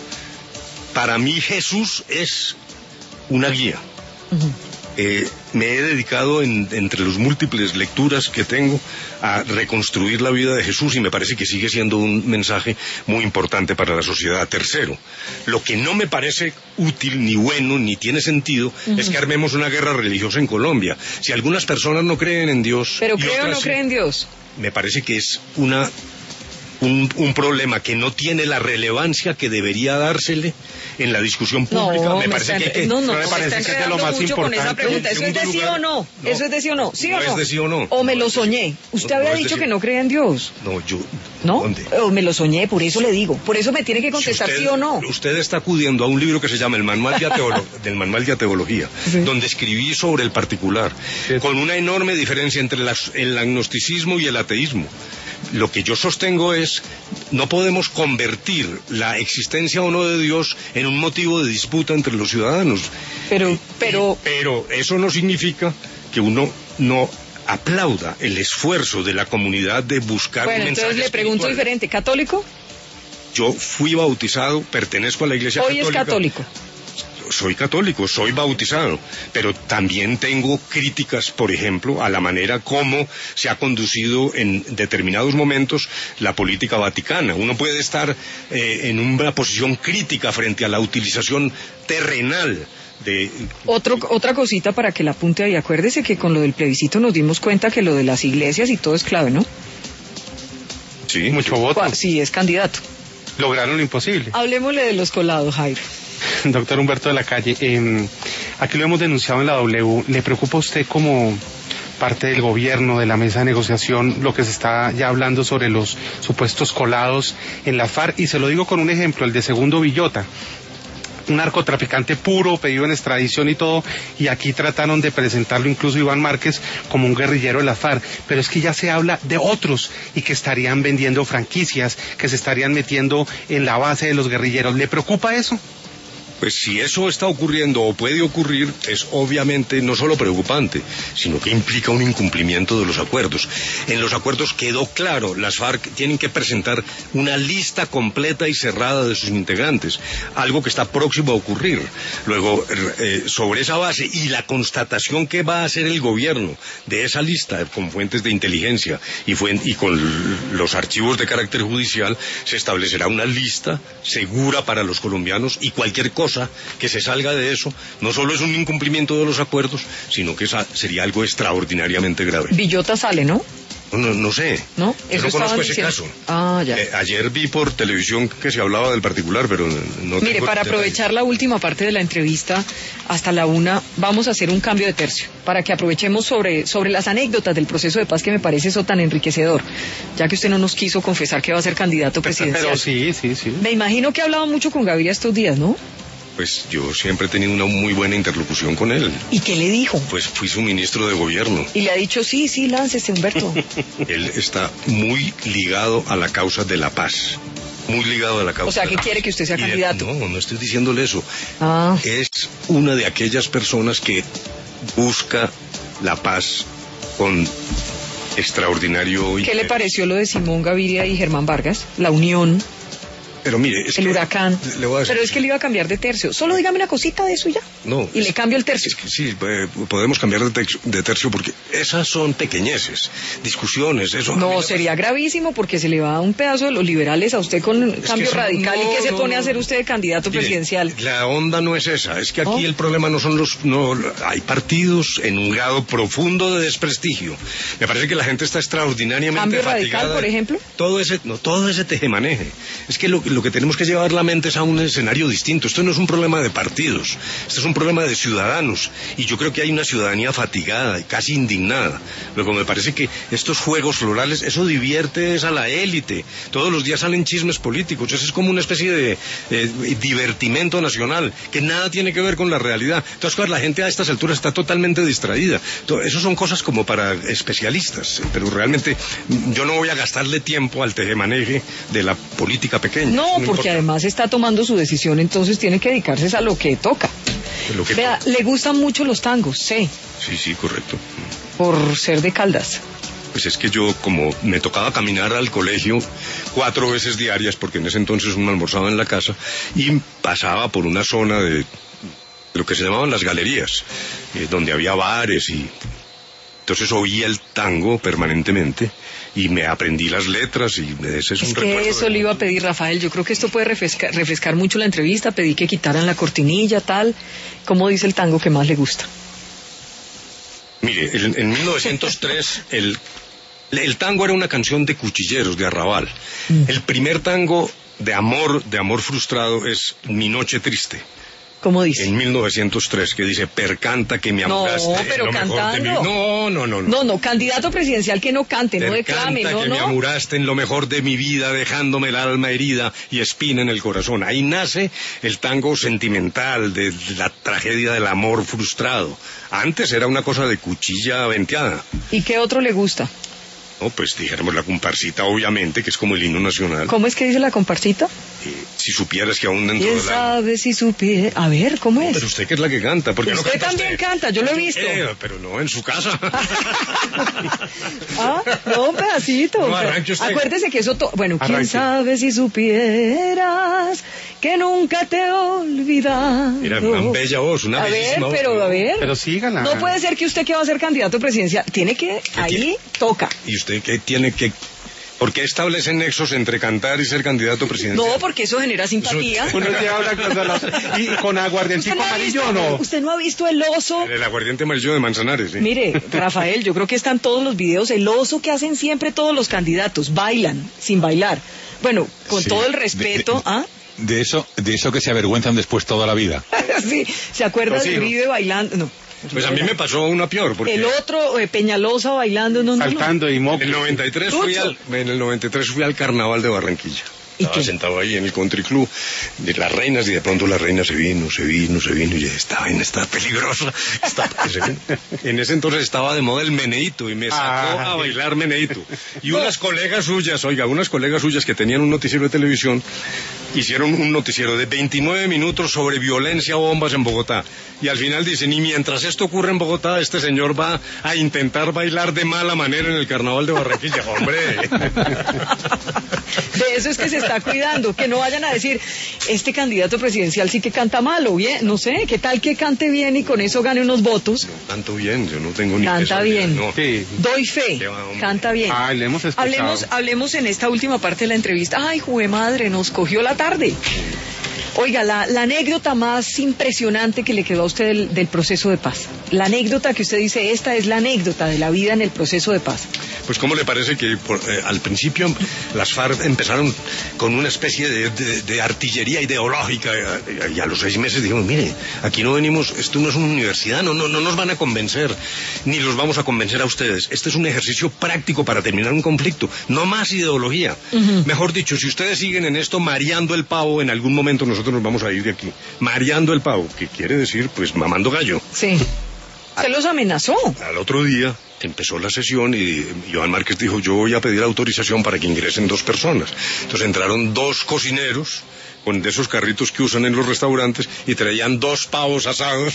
para mí Jesús es una guía. Uh-huh. Eh, me he dedicado en, entre las múltiples lecturas que tengo a reconstruir la vida de Jesús y me parece que sigue siendo un mensaje muy importante para la sociedad. Tercero, lo que no me parece útil, ni bueno, ni tiene sentido, uh-huh. es que armemos una guerra religiosa en Colombia. Si algunas personas no creen en Dios... ¿Pero cree o no cree en Dios? Me parece que es una... Un, un problema que no tiene la relevancia que debería dársele en la discusión pública. No, me, me parece está, que, no, no, no me parece que es de lo más importante. Con esa pregunta. ¿Eso es de sí o no? no? ¿Eso es de sí o no? ¿Sí no o no? es de sí o no. ¿O me no lo soñé? Usted no, había no dicho que no cree en Dios. No, yo... ¿No? ¿Dónde? O me lo soñé, por eso le digo. Por eso me tiene que contestar si usted, sí o no. Usted está acudiendo a un libro que se llama El Manual de, Ateolo del Manual de Ateología, sí. donde escribí sobre el particular, sí. con una enorme diferencia entre las, el agnosticismo y el ateísmo. Lo que yo sostengo es, no podemos convertir la existencia o no de Dios en un motivo de disputa entre los ciudadanos. Pero, pero... Y, pero eso no significa que uno no aplauda el esfuerzo de la comunidad de buscar bueno, un mensaje entonces le pregunto espiritual. diferente, ¿católico? Yo fui bautizado, pertenezco a la Iglesia Hoy Católica. Hoy es católico. Soy católico, soy bautizado, pero también tengo críticas, por ejemplo, a la manera como se ha conducido en determinados momentos la política vaticana. Uno puede estar eh, en una posición crítica frente a la utilización terrenal de... Otro, otra cosita para que la apunte ahí. Acuérdese que con lo del plebiscito nos dimos cuenta que lo de las iglesias y todo es clave, ¿no? Sí. Mucho voto. Sí, es candidato. Lograron lo imposible. Hablemosle de los colados, Jairo. doctor Humberto de la Calle, eh, aquí lo hemos denunciado en la W. ¿Le preocupa a usted como parte del gobierno, de la mesa de negociación, lo que se está ya hablando sobre los supuestos colados en la FARC? Y se lo digo con un ejemplo, el de Segundo Villota, un narcotraficante puro, pedido en extradición y todo, y aquí trataron de presentarlo incluso Iván Márquez como un guerrillero de la FARC, pero es que ya se habla de otros y que estarían vendiendo franquicias, que se estarían metiendo en la base de los guerrilleros. ¿Le preocupa eso? Pues si eso está ocurriendo o puede ocurrir, es obviamente no solo preocupante, sino que implica un incumplimiento de los acuerdos. En los acuerdos quedó claro, las FARC tienen que presentar una lista completa y cerrada de sus integrantes, algo que está próximo a ocurrir. Luego, eh, sobre esa base y la constatación que va a hacer el gobierno de esa lista con fuentes de inteligencia y, fuen- y con los archivos de carácter judicial, se establecerá una lista segura para los colombianos, y cualquier cosa que se salga de eso no solo es un incumplimiento de los acuerdos, sino que esa sería algo extraordinariamente grave. Villota sale, ¿no? No, no sé, ¿No? yo Eso no conozco estaban ese diciendo. caso. Ah, ya. Eh, ayer vi por televisión que se hablaba del particular, pero no Mire, tengo para detalles. aprovechar la última parte de la entrevista, hasta la una, vamos a hacer un cambio de tercio, para que aprovechemos sobre, sobre las anécdotas del proceso de paz, que me parece eso tan enriquecedor, ya que usted no nos quiso confesar que va a ser candidato presidencial. Pero sí, sí, sí. Me imagino que ha hablado mucho con Gaviria estos días, ¿no? Pues yo siempre he tenido una muy buena interlocución con él. ¿Y qué le dijo? Pues fui su ministro de gobierno. Y le ha dicho, sí, sí, láncese, Humberto. Él está muy ligado a la causa de la paz. Muy ligado a la causa. O sea, de que la quiere paz. que usted sea Y de- candidato. No, no estoy diciéndole eso. Ah, Es una de aquellas personas que busca la paz con extraordinario ¿qué le interés. pareció lo de Simón Gaviria y Germán Vargas? La unión, Pero mire, es el que huracán. le voy a decir- Pero es que le iba a cambiar de tercio. Solo dígame una cosita de eso y ya. No, Y es- le cambio el tercio. Es que sí, eh, podemos cambiar de, tex- de tercio porque esas son pequeñeces, discusiones, eso. a mí No, me sería gravísimo porque se le va un pedazo de los liberales a usted con que cambio eso- radical. no, ¿Y qué se no, pone a no. hacer usted de candidato Mire, presidencial? La onda no es esa, es que aquí ¿Oh? el problema no son los... no hay partidos en un grado profundo de desprestigio. Me parece que la gente está extraordinariamente ¿Cambio radical, fatigada. por ejemplo? Todo ese, no, todo ese tejemaneje. Es que lo, lo que tenemos que llevar la mente es a un escenario distinto. Esto no es un problema de partidos, esto es un problema de ciudadanos. Y yo creo que hay una ciudadanía fatigada y casi indignada. Luego me parece que estos juegos florales, eso divierte es a la élite. Todos los días salen chismes políticos. Eso es como una especie de eh, divertimento nacional que nada tiene que ver con la realidad. Entonces, claro, la gente a estas alturas está totalmente distraída. To- Eso son cosas como para especialistas. Pero realmente mm, yo no voy a gastarle tiempo al tejemaneje de la política pequeña. No, Eso porque importa. además está tomando su decisión, entonces tiene que dedicarse a lo que toca. Lo que Vea, toca. le gustan mucho los tangos, sí, Sí, sí, correcto. por ser de Caldas. Pues es que yo, como me tocaba caminar al colegio cuatro veces diarias, porque en ese entonces uno almorzaba en la casa, y pasaba por una zona de lo que se llamaban las galerías, eh, donde había bares y... Entonces oía el tango permanentemente y me aprendí las letras y ese es, Es un que recuerdo eso de- le iba a pedir, Rafael. Yo creo que esto puede refrescar, refrescar mucho la entrevista. Pedí que quitaran la cortinilla, tal. ¿Cómo dice el tango que más le gusta? Mire, en, en mil novecientos tres el, el tango era una canción de cuchilleros, de arrabal. Mm. El primer tango de amor, de amor frustrado es Mi Noche Triste. ¿Cómo dice? En mil novecientos tres, que dice, percanta que me No, amoraste. en pero lo mejor de mi-". cantando. No, no, no, no. No, no, candidato presidencial que no cante, no declame, Percanta no, que me no. amuraste en lo mejor de mi vida, dejándome el alma herida y espina en el corazón. Ahí nace el tango sentimental de la tragedia del amor frustrado. Antes era una cosa de cuchilla venteada. ¿Y qué otro le gusta? No, pues dijéramos la comparsita, obviamente, que es como el himno nacional. ¿Cómo es que dice la comparsita? Eh, si supieras que aún dentro ¿Quién de la... sabe si supiera? A ver, ¿cómo es? Pero usted que es la que canta, ¿por qué no Usted canta también usted? canta, yo lo he visto. Eh, pero no en su casa. Ah, no, un pedacito. No, arranque usted. Acuérdese que eso... to- Bueno, quién Arranque. sabe si supieras que nunca te he olvidado. Mira, una bella voz, una A ver, bellísima voz. pero a ver. Pero sígala. No puede ser que usted que va a ser candidato presidencial, tiene que, ahí tiene? toca. ¿Y usted qué tiene que...? ¿Por qué establece nexos entre cantar y ser candidato presidencial? No, porque eso genera simpatía. Uno lleva una cosa a la otra. ¿Y con ¿Usted aguardientico no, ha amarillo visto, o no? ¿Usted no ha visto el oso? El aguardiente amarillo de Manzanares, sí. Mire, Rafael, yo creo que están todos los videos, el oso que hacen siempre todos los candidatos, bailan, sin bailar. Bueno, con Sí, todo el de- respeto, de- ¿ah? de eso, de eso que se avergüenzan después toda la vida. Sí, ¿se acuerda Pues sí, de ¿no? Uribe bailando? No. Pues a mí me pasó una peor. Porque El otro, eh, Peñalosa bailando, no, no, no. Saltando y moco. en el noventa y tres fui al, en el noventa y tres fui al Carnaval de Barranquilla. ¿Y Estaba qué? sentado ahí en el country club de las reinas y de pronto la reina se vino, se vino, se vino y yo, esta vaina está peligrosa. Está, en ese entonces estaba de moda el meneíto y me sacó Ah. a bailar meneíto. Y unas colegas suyas, oiga, unas colegas suyas que tenían un noticiero de televisión, hicieron un noticiero de veintinueve minutos sobre violencia o bombas en Bogotá. Y al final dicen, y mientras esto ocurre en Bogotá, este señor va a intentar bailar de mala manera en el Carnaval de Barranquilla. ¡Hombre! De eso es que se está cuidando, que no vayan a decir, este candidato presidencial sí que canta mal o bien, no sé, qué tal que cante bien y con eso gane unos votos. Canto bien, yo no tengo ni Canta eso, bien. no. Sí. Doy fe, Qué va, hombre. canta bien. Ah, le hemos escuchado. Hablemos, hablemos en esta última parte de la entrevista. Ay, jue madre, nos cogió la tarde. Oiga, la, la anécdota más impresionante que le quedó a usted del, del proceso de paz. La anécdota que usted dice, esta es la anécdota de la vida en el proceso de paz. Pues ¿cómo le parece que por, eh, al principio las FARC empezaron con una especie de, de, de artillería ideológica y a, y a los seis meses dijimos, mire, aquí no venimos, esto no es una universidad, no, no, no nos van a convencer, ni los vamos a convencer a ustedes. Este es un ejercicio práctico para terminar un conflicto, no más ideología. Uh-huh. Mejor dicho, si ustedes siguen en esto mareando el pavo, en algún momento nosotros nos vamos a ir de aquí. Mareando el pavo, que quiere decir, pues mamando gallo. Sí. Se los amenazó. Al otro día empezó la sesión y Iván Márquez dijo, yo voy a pedir autorización para que ingresen dos personas. Entonces entraron dos cocineros con de esos carritos que usan en los restaurantes y traían dos pavos asados,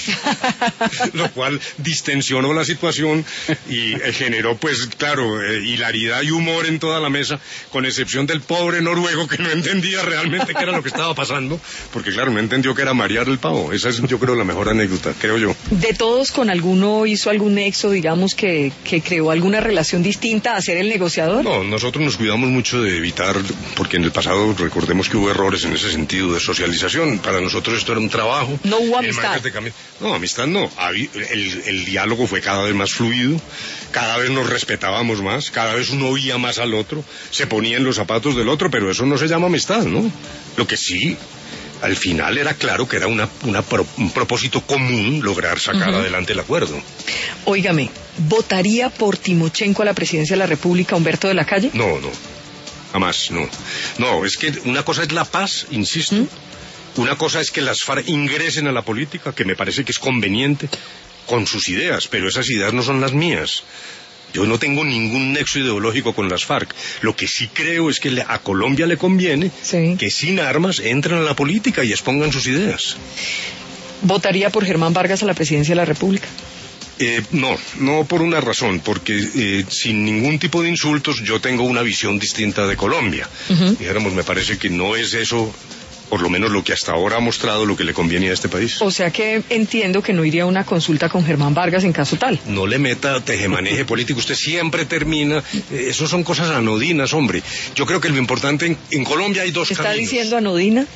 lo cual distensionó la situación y eh, generó, pues claro, eh, hilaridad y humor en toda la mesa, con excepción del pobre noruego que no entendía realmente qué era lo que estaba pasando, porque claro, no entendió que era marear el pavo. Esa es, yo creo, la mejor anécdota, creo yo. De todos, con alguno hizo algún nexo, digamos, que, que creó alguna relación distinta a ser el negociador. No, nosotros nos cuidamos mucho de evitar, porque en el pasado recordemos que hubo errores en ese sentido de socialización. Para nosotros esto era un trabajo. No hubo El amistad. Márquez de Cami- No, amistad no. Habí- El, el diálogo fue cada vez más fluido, cada vez nos respetábamos más, cada vez uno oía más al otro, se ponía en los zapatos del otro, pero eso no se llama amistad, ¿no? Lo que sí, al final era claro que era una, una pro- un propósito común lograr sacar Ujú. adelante el acuerdo. Óigame, ¿votaría por Timochenko a la presidencia de la República, Humberto de la Calle? No, no. Jamás, no. No, es que una cosa es la paz, insisto. ¿Mm? Una cosa es que las FARC ingresen a la política, que me parece que es conveniente, con sus ideas, pero esas ideas no son las mías. Yo no tengo ningún nexo ideológico con las FARC. Lo que sí creo es que le- a Colombia le conviene Sí. que sin armas entren a la política y expongan sus ideas. ¿Votaría por Germán Vargas a la presidencia de la República? Eh, no, no por una razón, porque eh, sin ningún tipo de insultos yo tengo una visión distinta de Colombia. Ujú. Dijéramos, me parece que no es eso, por lo menos lo que hasta ahora ha mostrado, lo que le conviene a este país. O sea que entiendo que no iría a una consulta con Germán Vargas en caso tal. No le meta tejemaneje político, usted siempre termina, eh, eso son cosas anodinas, hombre. Yo creo que lo importante en, en Colombia hay dos ¿Está caminos. diciendo Anodina?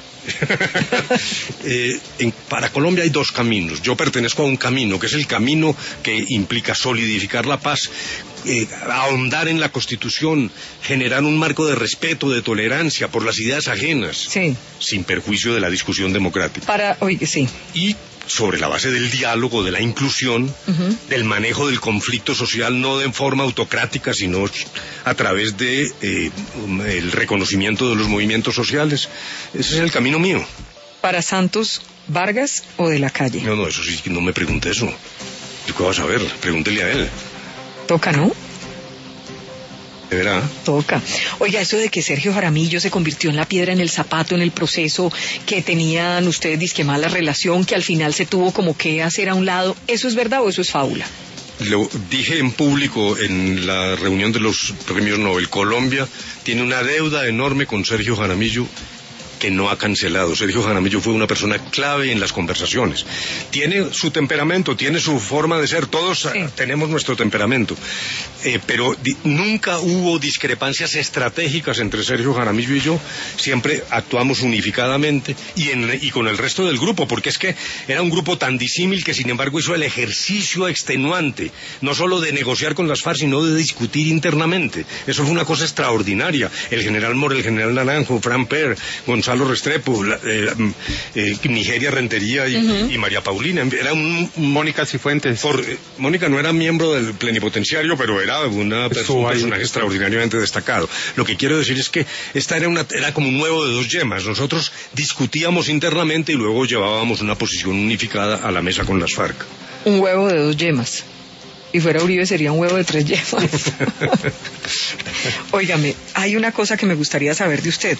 Eh, en- para Colombia hay dos caminos. Yo pertenezco a un camino, que es el camino que implica solidificar la paz, eh, ahondar en la Constitución, generar un marco de respeto, de tolerancia por las ideas ajenas, Sí. sin perjuicio de la discusión democrática. Para, oye, sí. Y sobre la base del diálogo, de la inclusión, Ujú. del manejo del conflicto social, no de forma autocrática, sino a través de eh, um, el reconocimiento de los movimientos sociales. Ese es el camino mío. Para Santos, Vargas o de la Calle. No, no, eso sí, que no me pregunte eso. ¿Yo qué vas a ver? Pregúntele a él. Toca, ¿no? De verdad. Toca. Oiga, eso de que Sergio Jaramillo se convirtió en la piedra en el zapato en el proceso, que tenían ustedes disque mala relación, que al final se tuvo como que hacer a un lado, ¿eso es verdad o eso es fábula? Lo dije en público en la reunión de los premios Nobel. Colombia tiene una deuda enorme con Sergio Jaramillo que no ha cancelado. Sergio Jaramillo fue una persona clave en las conversaciones. Tiene su temperamento, tiene su forma de ser, todos Sí. ah, tenemos nuestro temperamento, eh, pero di- nunca hubo discrepancias estratégicas entre Sergio Jaramillo y yo, siempre actuamos unificadamente y, en- y con el resto del grupo, porque es que era un grupo tan disímil que sin embargo hizo el ejercicio extenuante, no solo de negociar con las FARC, sino de discutir internamente. Eso fue una cosa extraordinaria. El general Mora, el general Naranjo, Fran Per, González Gonzalo Restrepo, la, eh, eh, Nigeria Rentería y, uh-huh. y María Paulina. Era un, un Mónica Cifuentes. Por, eh, Mónica no era miembro del plenipotenciario, pero era una perso- un personaje extraordinariamente destacado. Lo que quiero decir es que esta era, una, era como un huevo de dos yemas. Nosotros discutíamos internamente y luego llevábamos una posición unificada a la mesa con las FARC. Un huevo de dos yemas. Y fuera Uribe sería un huevo de tres yemas. Óigame, hay una cosa que me gustaría saber de usted.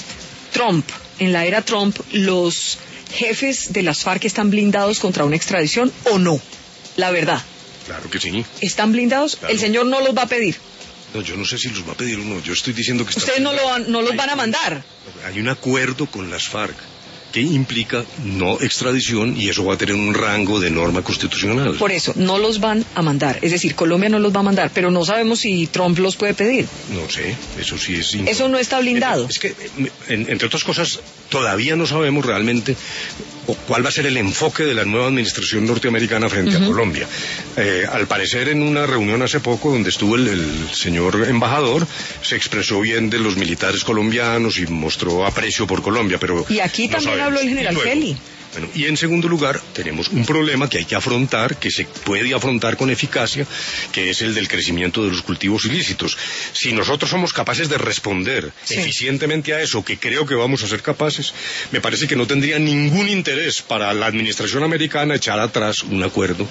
Trump, en la era Trump, ¿los jefes de las FARC están blindados contra una extradición o no? La verdad. Claro que sí. ¿Están blindados? Claro. El señor no los va a pedir. No, yo no sé si los va a pedir o no. Yo estoy diciendo que... Ustedes no, lo van, no los hay, van a mandar. Hay un acuerdo con las FARC que implica no extradición y eso va a tener un rango de norma constitucional. Por eso, no los van a mandar. Es decir, Colombia no los va a mandar, pero no sabemos si Trump los puede pedir. No sé, eso sí es... Inc- eso no está blindado. Es que, en, entre otras cosas, todavía no sabemos realmente cuál va a ser el enfoque de la nueva administración norteamericana frente uh-huh. a Colombia. Eh, al parecer, en una reunión hace poco donde estuvo el, el señor embajador, se expresó bien de los militares colombianos y mostró aprecio por Colombia, pero... Y aquí no también sabemos. Habló el general Kelly. Bueno, y en segundo lugar, tenemos un problema que hay que afrontar, que se puede afrontar con eficacia, que es el del crecimiento de los cultivos ilícitos. Si nosotros somos capaces de responder sí. eficientemente a eso, que creo que vamos a ser capaces, me parece que no tendría ningún interés para la administración americana echar atrás un acuerdo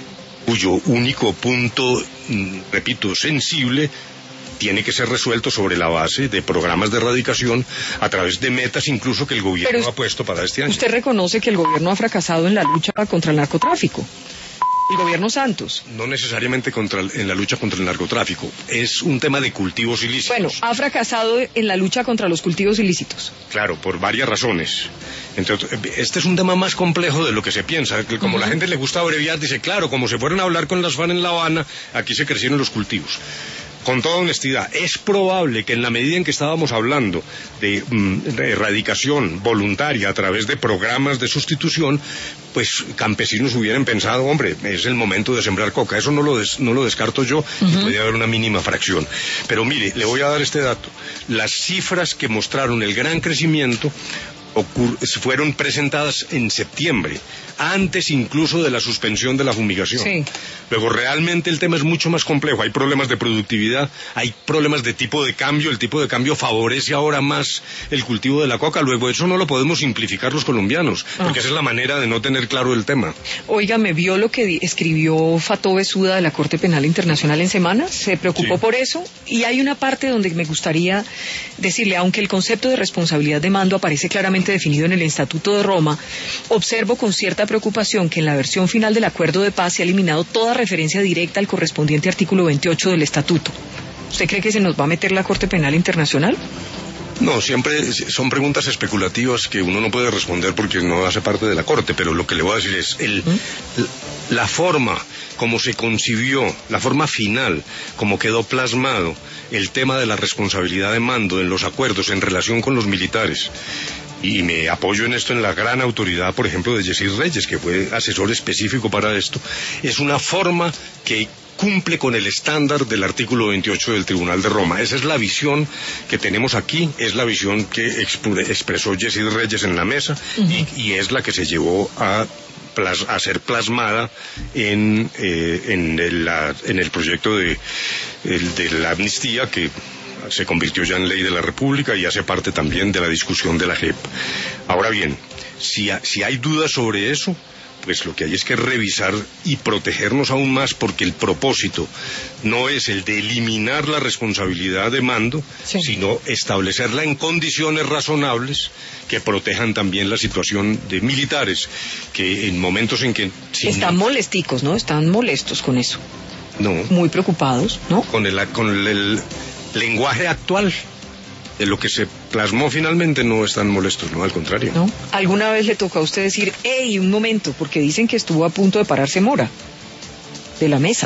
cuyo único punto, repito, sensible, tiene que ser resuelto sobre la base de programas de erradicación a través de metas incluso que el gobierno Pero ha puesto para este año. ¿Usted reconoce que el gobierno ha fracasado en la lucha contra el narcotráfico? El gobierno Santos. No necesariamente contra el, en la lucha contra el narcotráfico. Es un tema de cultivos ilícitos. Bueno, ha fracasado en la lucha contra los cultivos ilícitos. Claro, por varias razones. Entonces, este es un tema más complejo de lo que se piensa. Como uh-huh. la gente le gusta abreviar, dice, claro, como se fueron a hablar con las FARC en La Habana, aquí se crecieron los cultivos. Con toda honestidad, es probable que en la medida en que estábamos hablando de, mm, de erradicación voluntaria a través de programas de sustitución, pues campesinos hubieran pensado, hombre, es el momento de sembrar coca. Eso no lo, des, no lo descarto yo, uh-huh. y puede haber una mínima fracción. Pero mire, le voy a dar este dato. Las cifras que mostraron el gran crecimiento Ocur- fueron presentadas en septiembre, antes incluso de la suspensión de la fumigación. Sí. Luego, realmente el tema es mucho más complejo. Hay problemas de productividad, hay problemas de tipo de cambio. El tipo de cambio favorece ahora más el cultivo de la coca. Luego, eso no lo podemos simplificar los colombianos, porque ah. esa es la manera de no tener claro el tema. Oiga, ¿me vio lo que di- escribió Fatou Bensouda de la Corte Penal Internacional en Semana? ¿Se preocupó Sí. por eso? Y hay una parte donde me gustaría decirle, aunque el concepto de responsabilidad de mando aparece claramente definido en el Estatuto de Roma, observo con cierta preocupación que en la versión final del acuerdo de paz se ha eliminado toda referencia directa al correspondiente artículo veintiocho del Estatuto. ¿Usted cree que se nos va a meter la Corte Penal Internacional? No, siempre son preguntas especulativas que uno no puede responder porque no hace parte de la Corte, pero lo que le voy a decir es el, ¿Mm? la forma como se concibió, la forma final, como quedó plasmado el tema de la responsabilidad de mando en los acuerdos en relación con los militares. Y me apoyo en esto en la gran autoridad, por ejemplo, de Yesid Reyes, que fue asesor específico para esto. Es una forma que cumple con el estándar del artículo veintiocho del Tribunal de Roma. Esa es la visión que tenemos aquí, es la visión que exp- expresó Yesid Reyes en la mesa, uh-huh. y, y es la que se llevó a, plas- a ser plasmada en, eh, en, el, la, en el proyecto de, el, de la amnistía que se convirtió ya en ley de la República y hace parte también de la discusión de la J E P. Ahora bien, si, ha, si hay dudas sobre eso, pues lo que hay es que revisar y protegernos aún más, porque el propósito no es el de eliminar la responsabilidad de mando, sí. sino establecerla en condiciones razonables que protejan también la situación de militares, que en momentos en que... Están no, molesticos, ¿no? Están molestos con eso. No. Muy preocupados, ¿no? Con el... Con el, el lenguaje actual de lo que se plasmó finalmente no están molestos, no, al contrario. ¿No? ¿Alguna vez le tocó a usted decir, hey, un momento, porque dicen que estuvo a punto de pararse Mora de la mesa?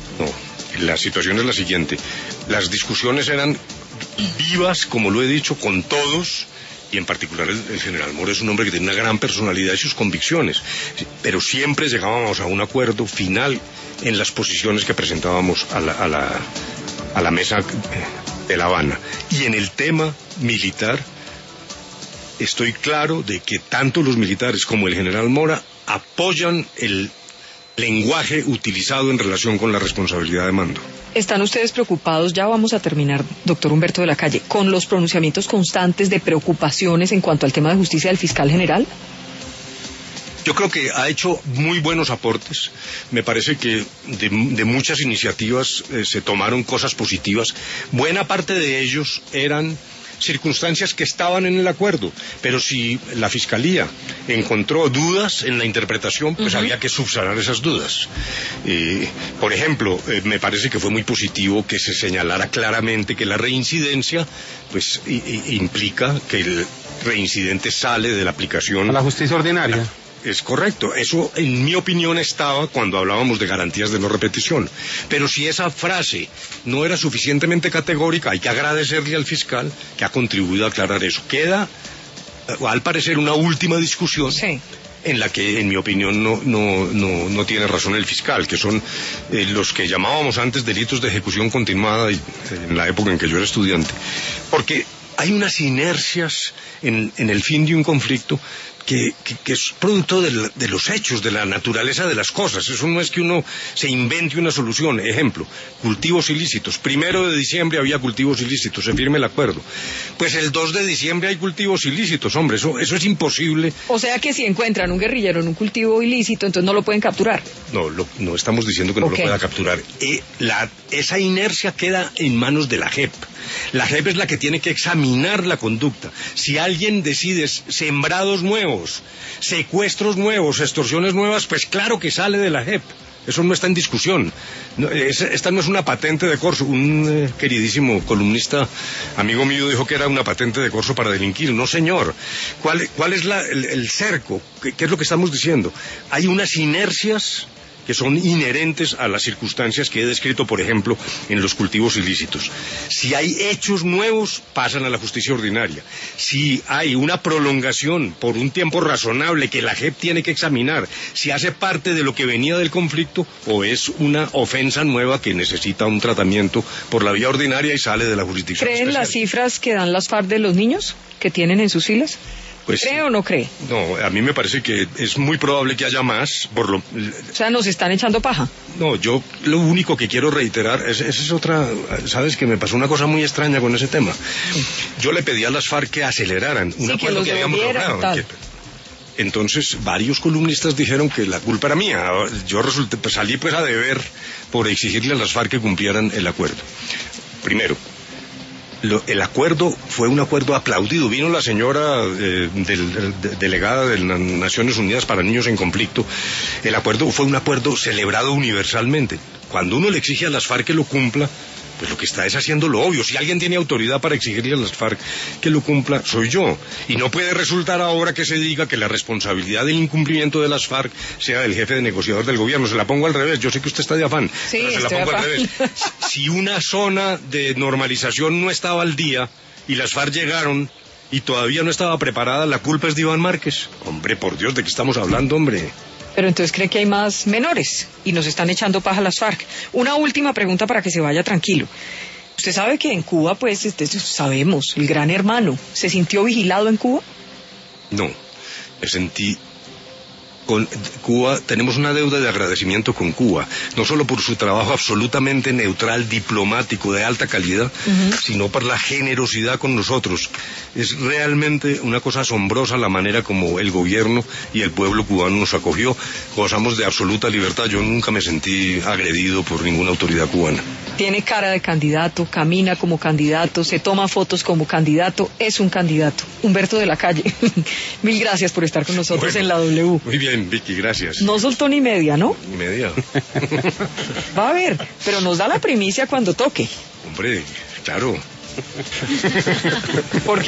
No, la situación es la siguiente. Las discusiones eran vivas, como lo he dicho, con todos, y en particular el, el general Mora es un hombre que tiene una gran personalidad y sus convicciones, pero siempre llegábamos a un acuerdo final en las posiciones que presentábamos a la, a la a la mesa de La Habana. Y en el tema militar estoy claro de que tanto los militares como el general Mora apoyan el lenguaje utilizado en relación con la responsabilidad de mando. ¿Están ustedes preocupados, ya vamos a terminar, doctor Humberto de la Calle, con los pronunciamientos constantes de preocupaciones en cuanto al tema de justicia del fiscal general? Yo creo que ha hecho muy buenos aportes. Me parece que de, de muchas iniciativas eh, se tomaron cosas positivas. Buena parte de ellos eran circunstancias que estaban en el acuerdo, pero si la Fiscalía encontró dudas en la interpretación, pues uh-huh. había que subsanar esas dudas. Eh, por ejemplo, eh, me parece que fue muy positivo que se señalara claramente que la reincidencia pues i, i, implica que el reincidente sale de la aplicación a la justicia ordinaria. La, Es correcto, eso en mi opinión estaba cuando hablábamos de garantías de no repetición. Pero si esa frase no era suficientemente categórica, hay que agradecerle al fiscal que ha contribuido a aclarar eso. Queda, al parecer, una última discusión sí. en la que, en mi opinión, no, no, no, no tiene razón el fiscal, que son eh, los que llamábamos antes delitos de ejecución continuada, y, eh, en la época en que yo era estudiante. Porque hay unas inercias en, en el fin de un conflicto Que, que, que es producto de, la, de los hechos, de la naturaleza de las cosas. Eso no es que uno se invente una solución. Ejemplo, cultivos ilícitos. Primero de diciembre había cultivos ilícitos, se firma el acuerdo. Pues el dos de diciembre hay cultivos ilícitos, hombre, eso, eso es imposible. O sea que si encuentran un guerrillero en un cultivo ilícito, entonces no lo pueden capturar. No, lo, no estamos diciendo que no okay. lo pueda capturar. Eh, la, esa inercia queda en manos de la J E P. La J E P es la que tiene que examinar la conducta. Si alguien decide sembrados nuevos, secuestros nuevos, extorsiones nuevas, pues claro que sale de la J E P. Eso no está en discusión. No, es, esta no es una patente de corso. Un eh, queridísimo columnista, amigo mío, dijo que era una patente de corso para delinquir. No, señor. ¿Cuál, cuál es la, el, el cerco? ¿Qué, ¿Qué es lo que estamos diciendo? Hay unas inercias que son inherentes a las circunstancias que he descrito, por ejemplo, en los cultivos ilícitos. Si hay hechos nuevos, pasan a la justicia ordinaria. Si hay una prolongación por un tiempo razonable que la J E P tiene que examinar, si hace parte de lo que venía del conflicto o es una ofensa nueva que necesita un tratamiento por la vía ordinaria y sale de la jurisdicción ¿Creen especial. las cifras que dan las FARC de los niños que tienen en sus filas? Pues, ¿Cree o no cree? No, a mí me parece que es muy probable que haya más. Por lo, o sea, ¿nos están echando paja? No, yo lo único que quiero reiterar, es, esa es otra, sabes que me pasó una cosa muy extraña con ese tema. Yo le pedí a las FARC que aceleraran un sí, acuerdo que, que habíamos logrado. Que, entonces varios columnistas dijeron que la culpa era mía. Yo resulté, pues, salí pues a deber por exigirle a las FARC que cumplieran el acuerdo. Primero, Lo, el acuerdo fue un acuerdo aplaudido. Vino la señora eh, del, de, delegada de las Naciones Unidas para Niños en Conflicto. El acuerdo fue un acuerdo celebrado universalmente. Cuando uno le exige a las FARC que lo cumpla, pues lo que está es haciendo lo obvio. Si alguien tiene autoridad para exigirle a las FARC que lo cumpla, soy yo. Y no puede resultar ahora que se diga que la responsabilidad del incumplimiento de las FARC sea del jefe de negociador del gobierno. Se la pongo al revés. Yo sé que usted está de afán, sí, pero se la pongo al revés. Si una zona de normalización no estaba al día y las FARC llegaron y todavía no estaba preparada, la culpa es de Iván Márquez. Hombre, por Dios, ¿de qué estamos hablando, hombre? Pero entonces cree que hay más menores y nos están echando paja las FARC. Una última pregunta para que se vaya tranquilo. Usted sabe que en Cuba, pues, este, sabemos, el gran hermano, ¿se sintió vigilado en Cuba? No, me sentí... Con Cuba, tenemos una deuda de agradecimiento con Cuba, no solo por su trabajo absolutamente neutral, diplomático, de alta calidad, uh-huh. sino por la generosidad con nosotros. Es realmente una cosa asombrosa la manera como el gobierno y el pueblo cubano nos acogió. Gozamos de absoluta libertad. Yo nunca me sentí agredido por ninguna autoridad cubana. Tiene cara de candidato, camina como candidato, se toma fotos como candidato, es un candidato. Humberto de la Calle, mil gracias por estar con nosotros bueno, en la W. Muy bien, Vicky, gracias. No soltó ni media, ¿no? Ni media. Va a ver, pero nos da la primicia cuando toque. Hombre, claro. Porque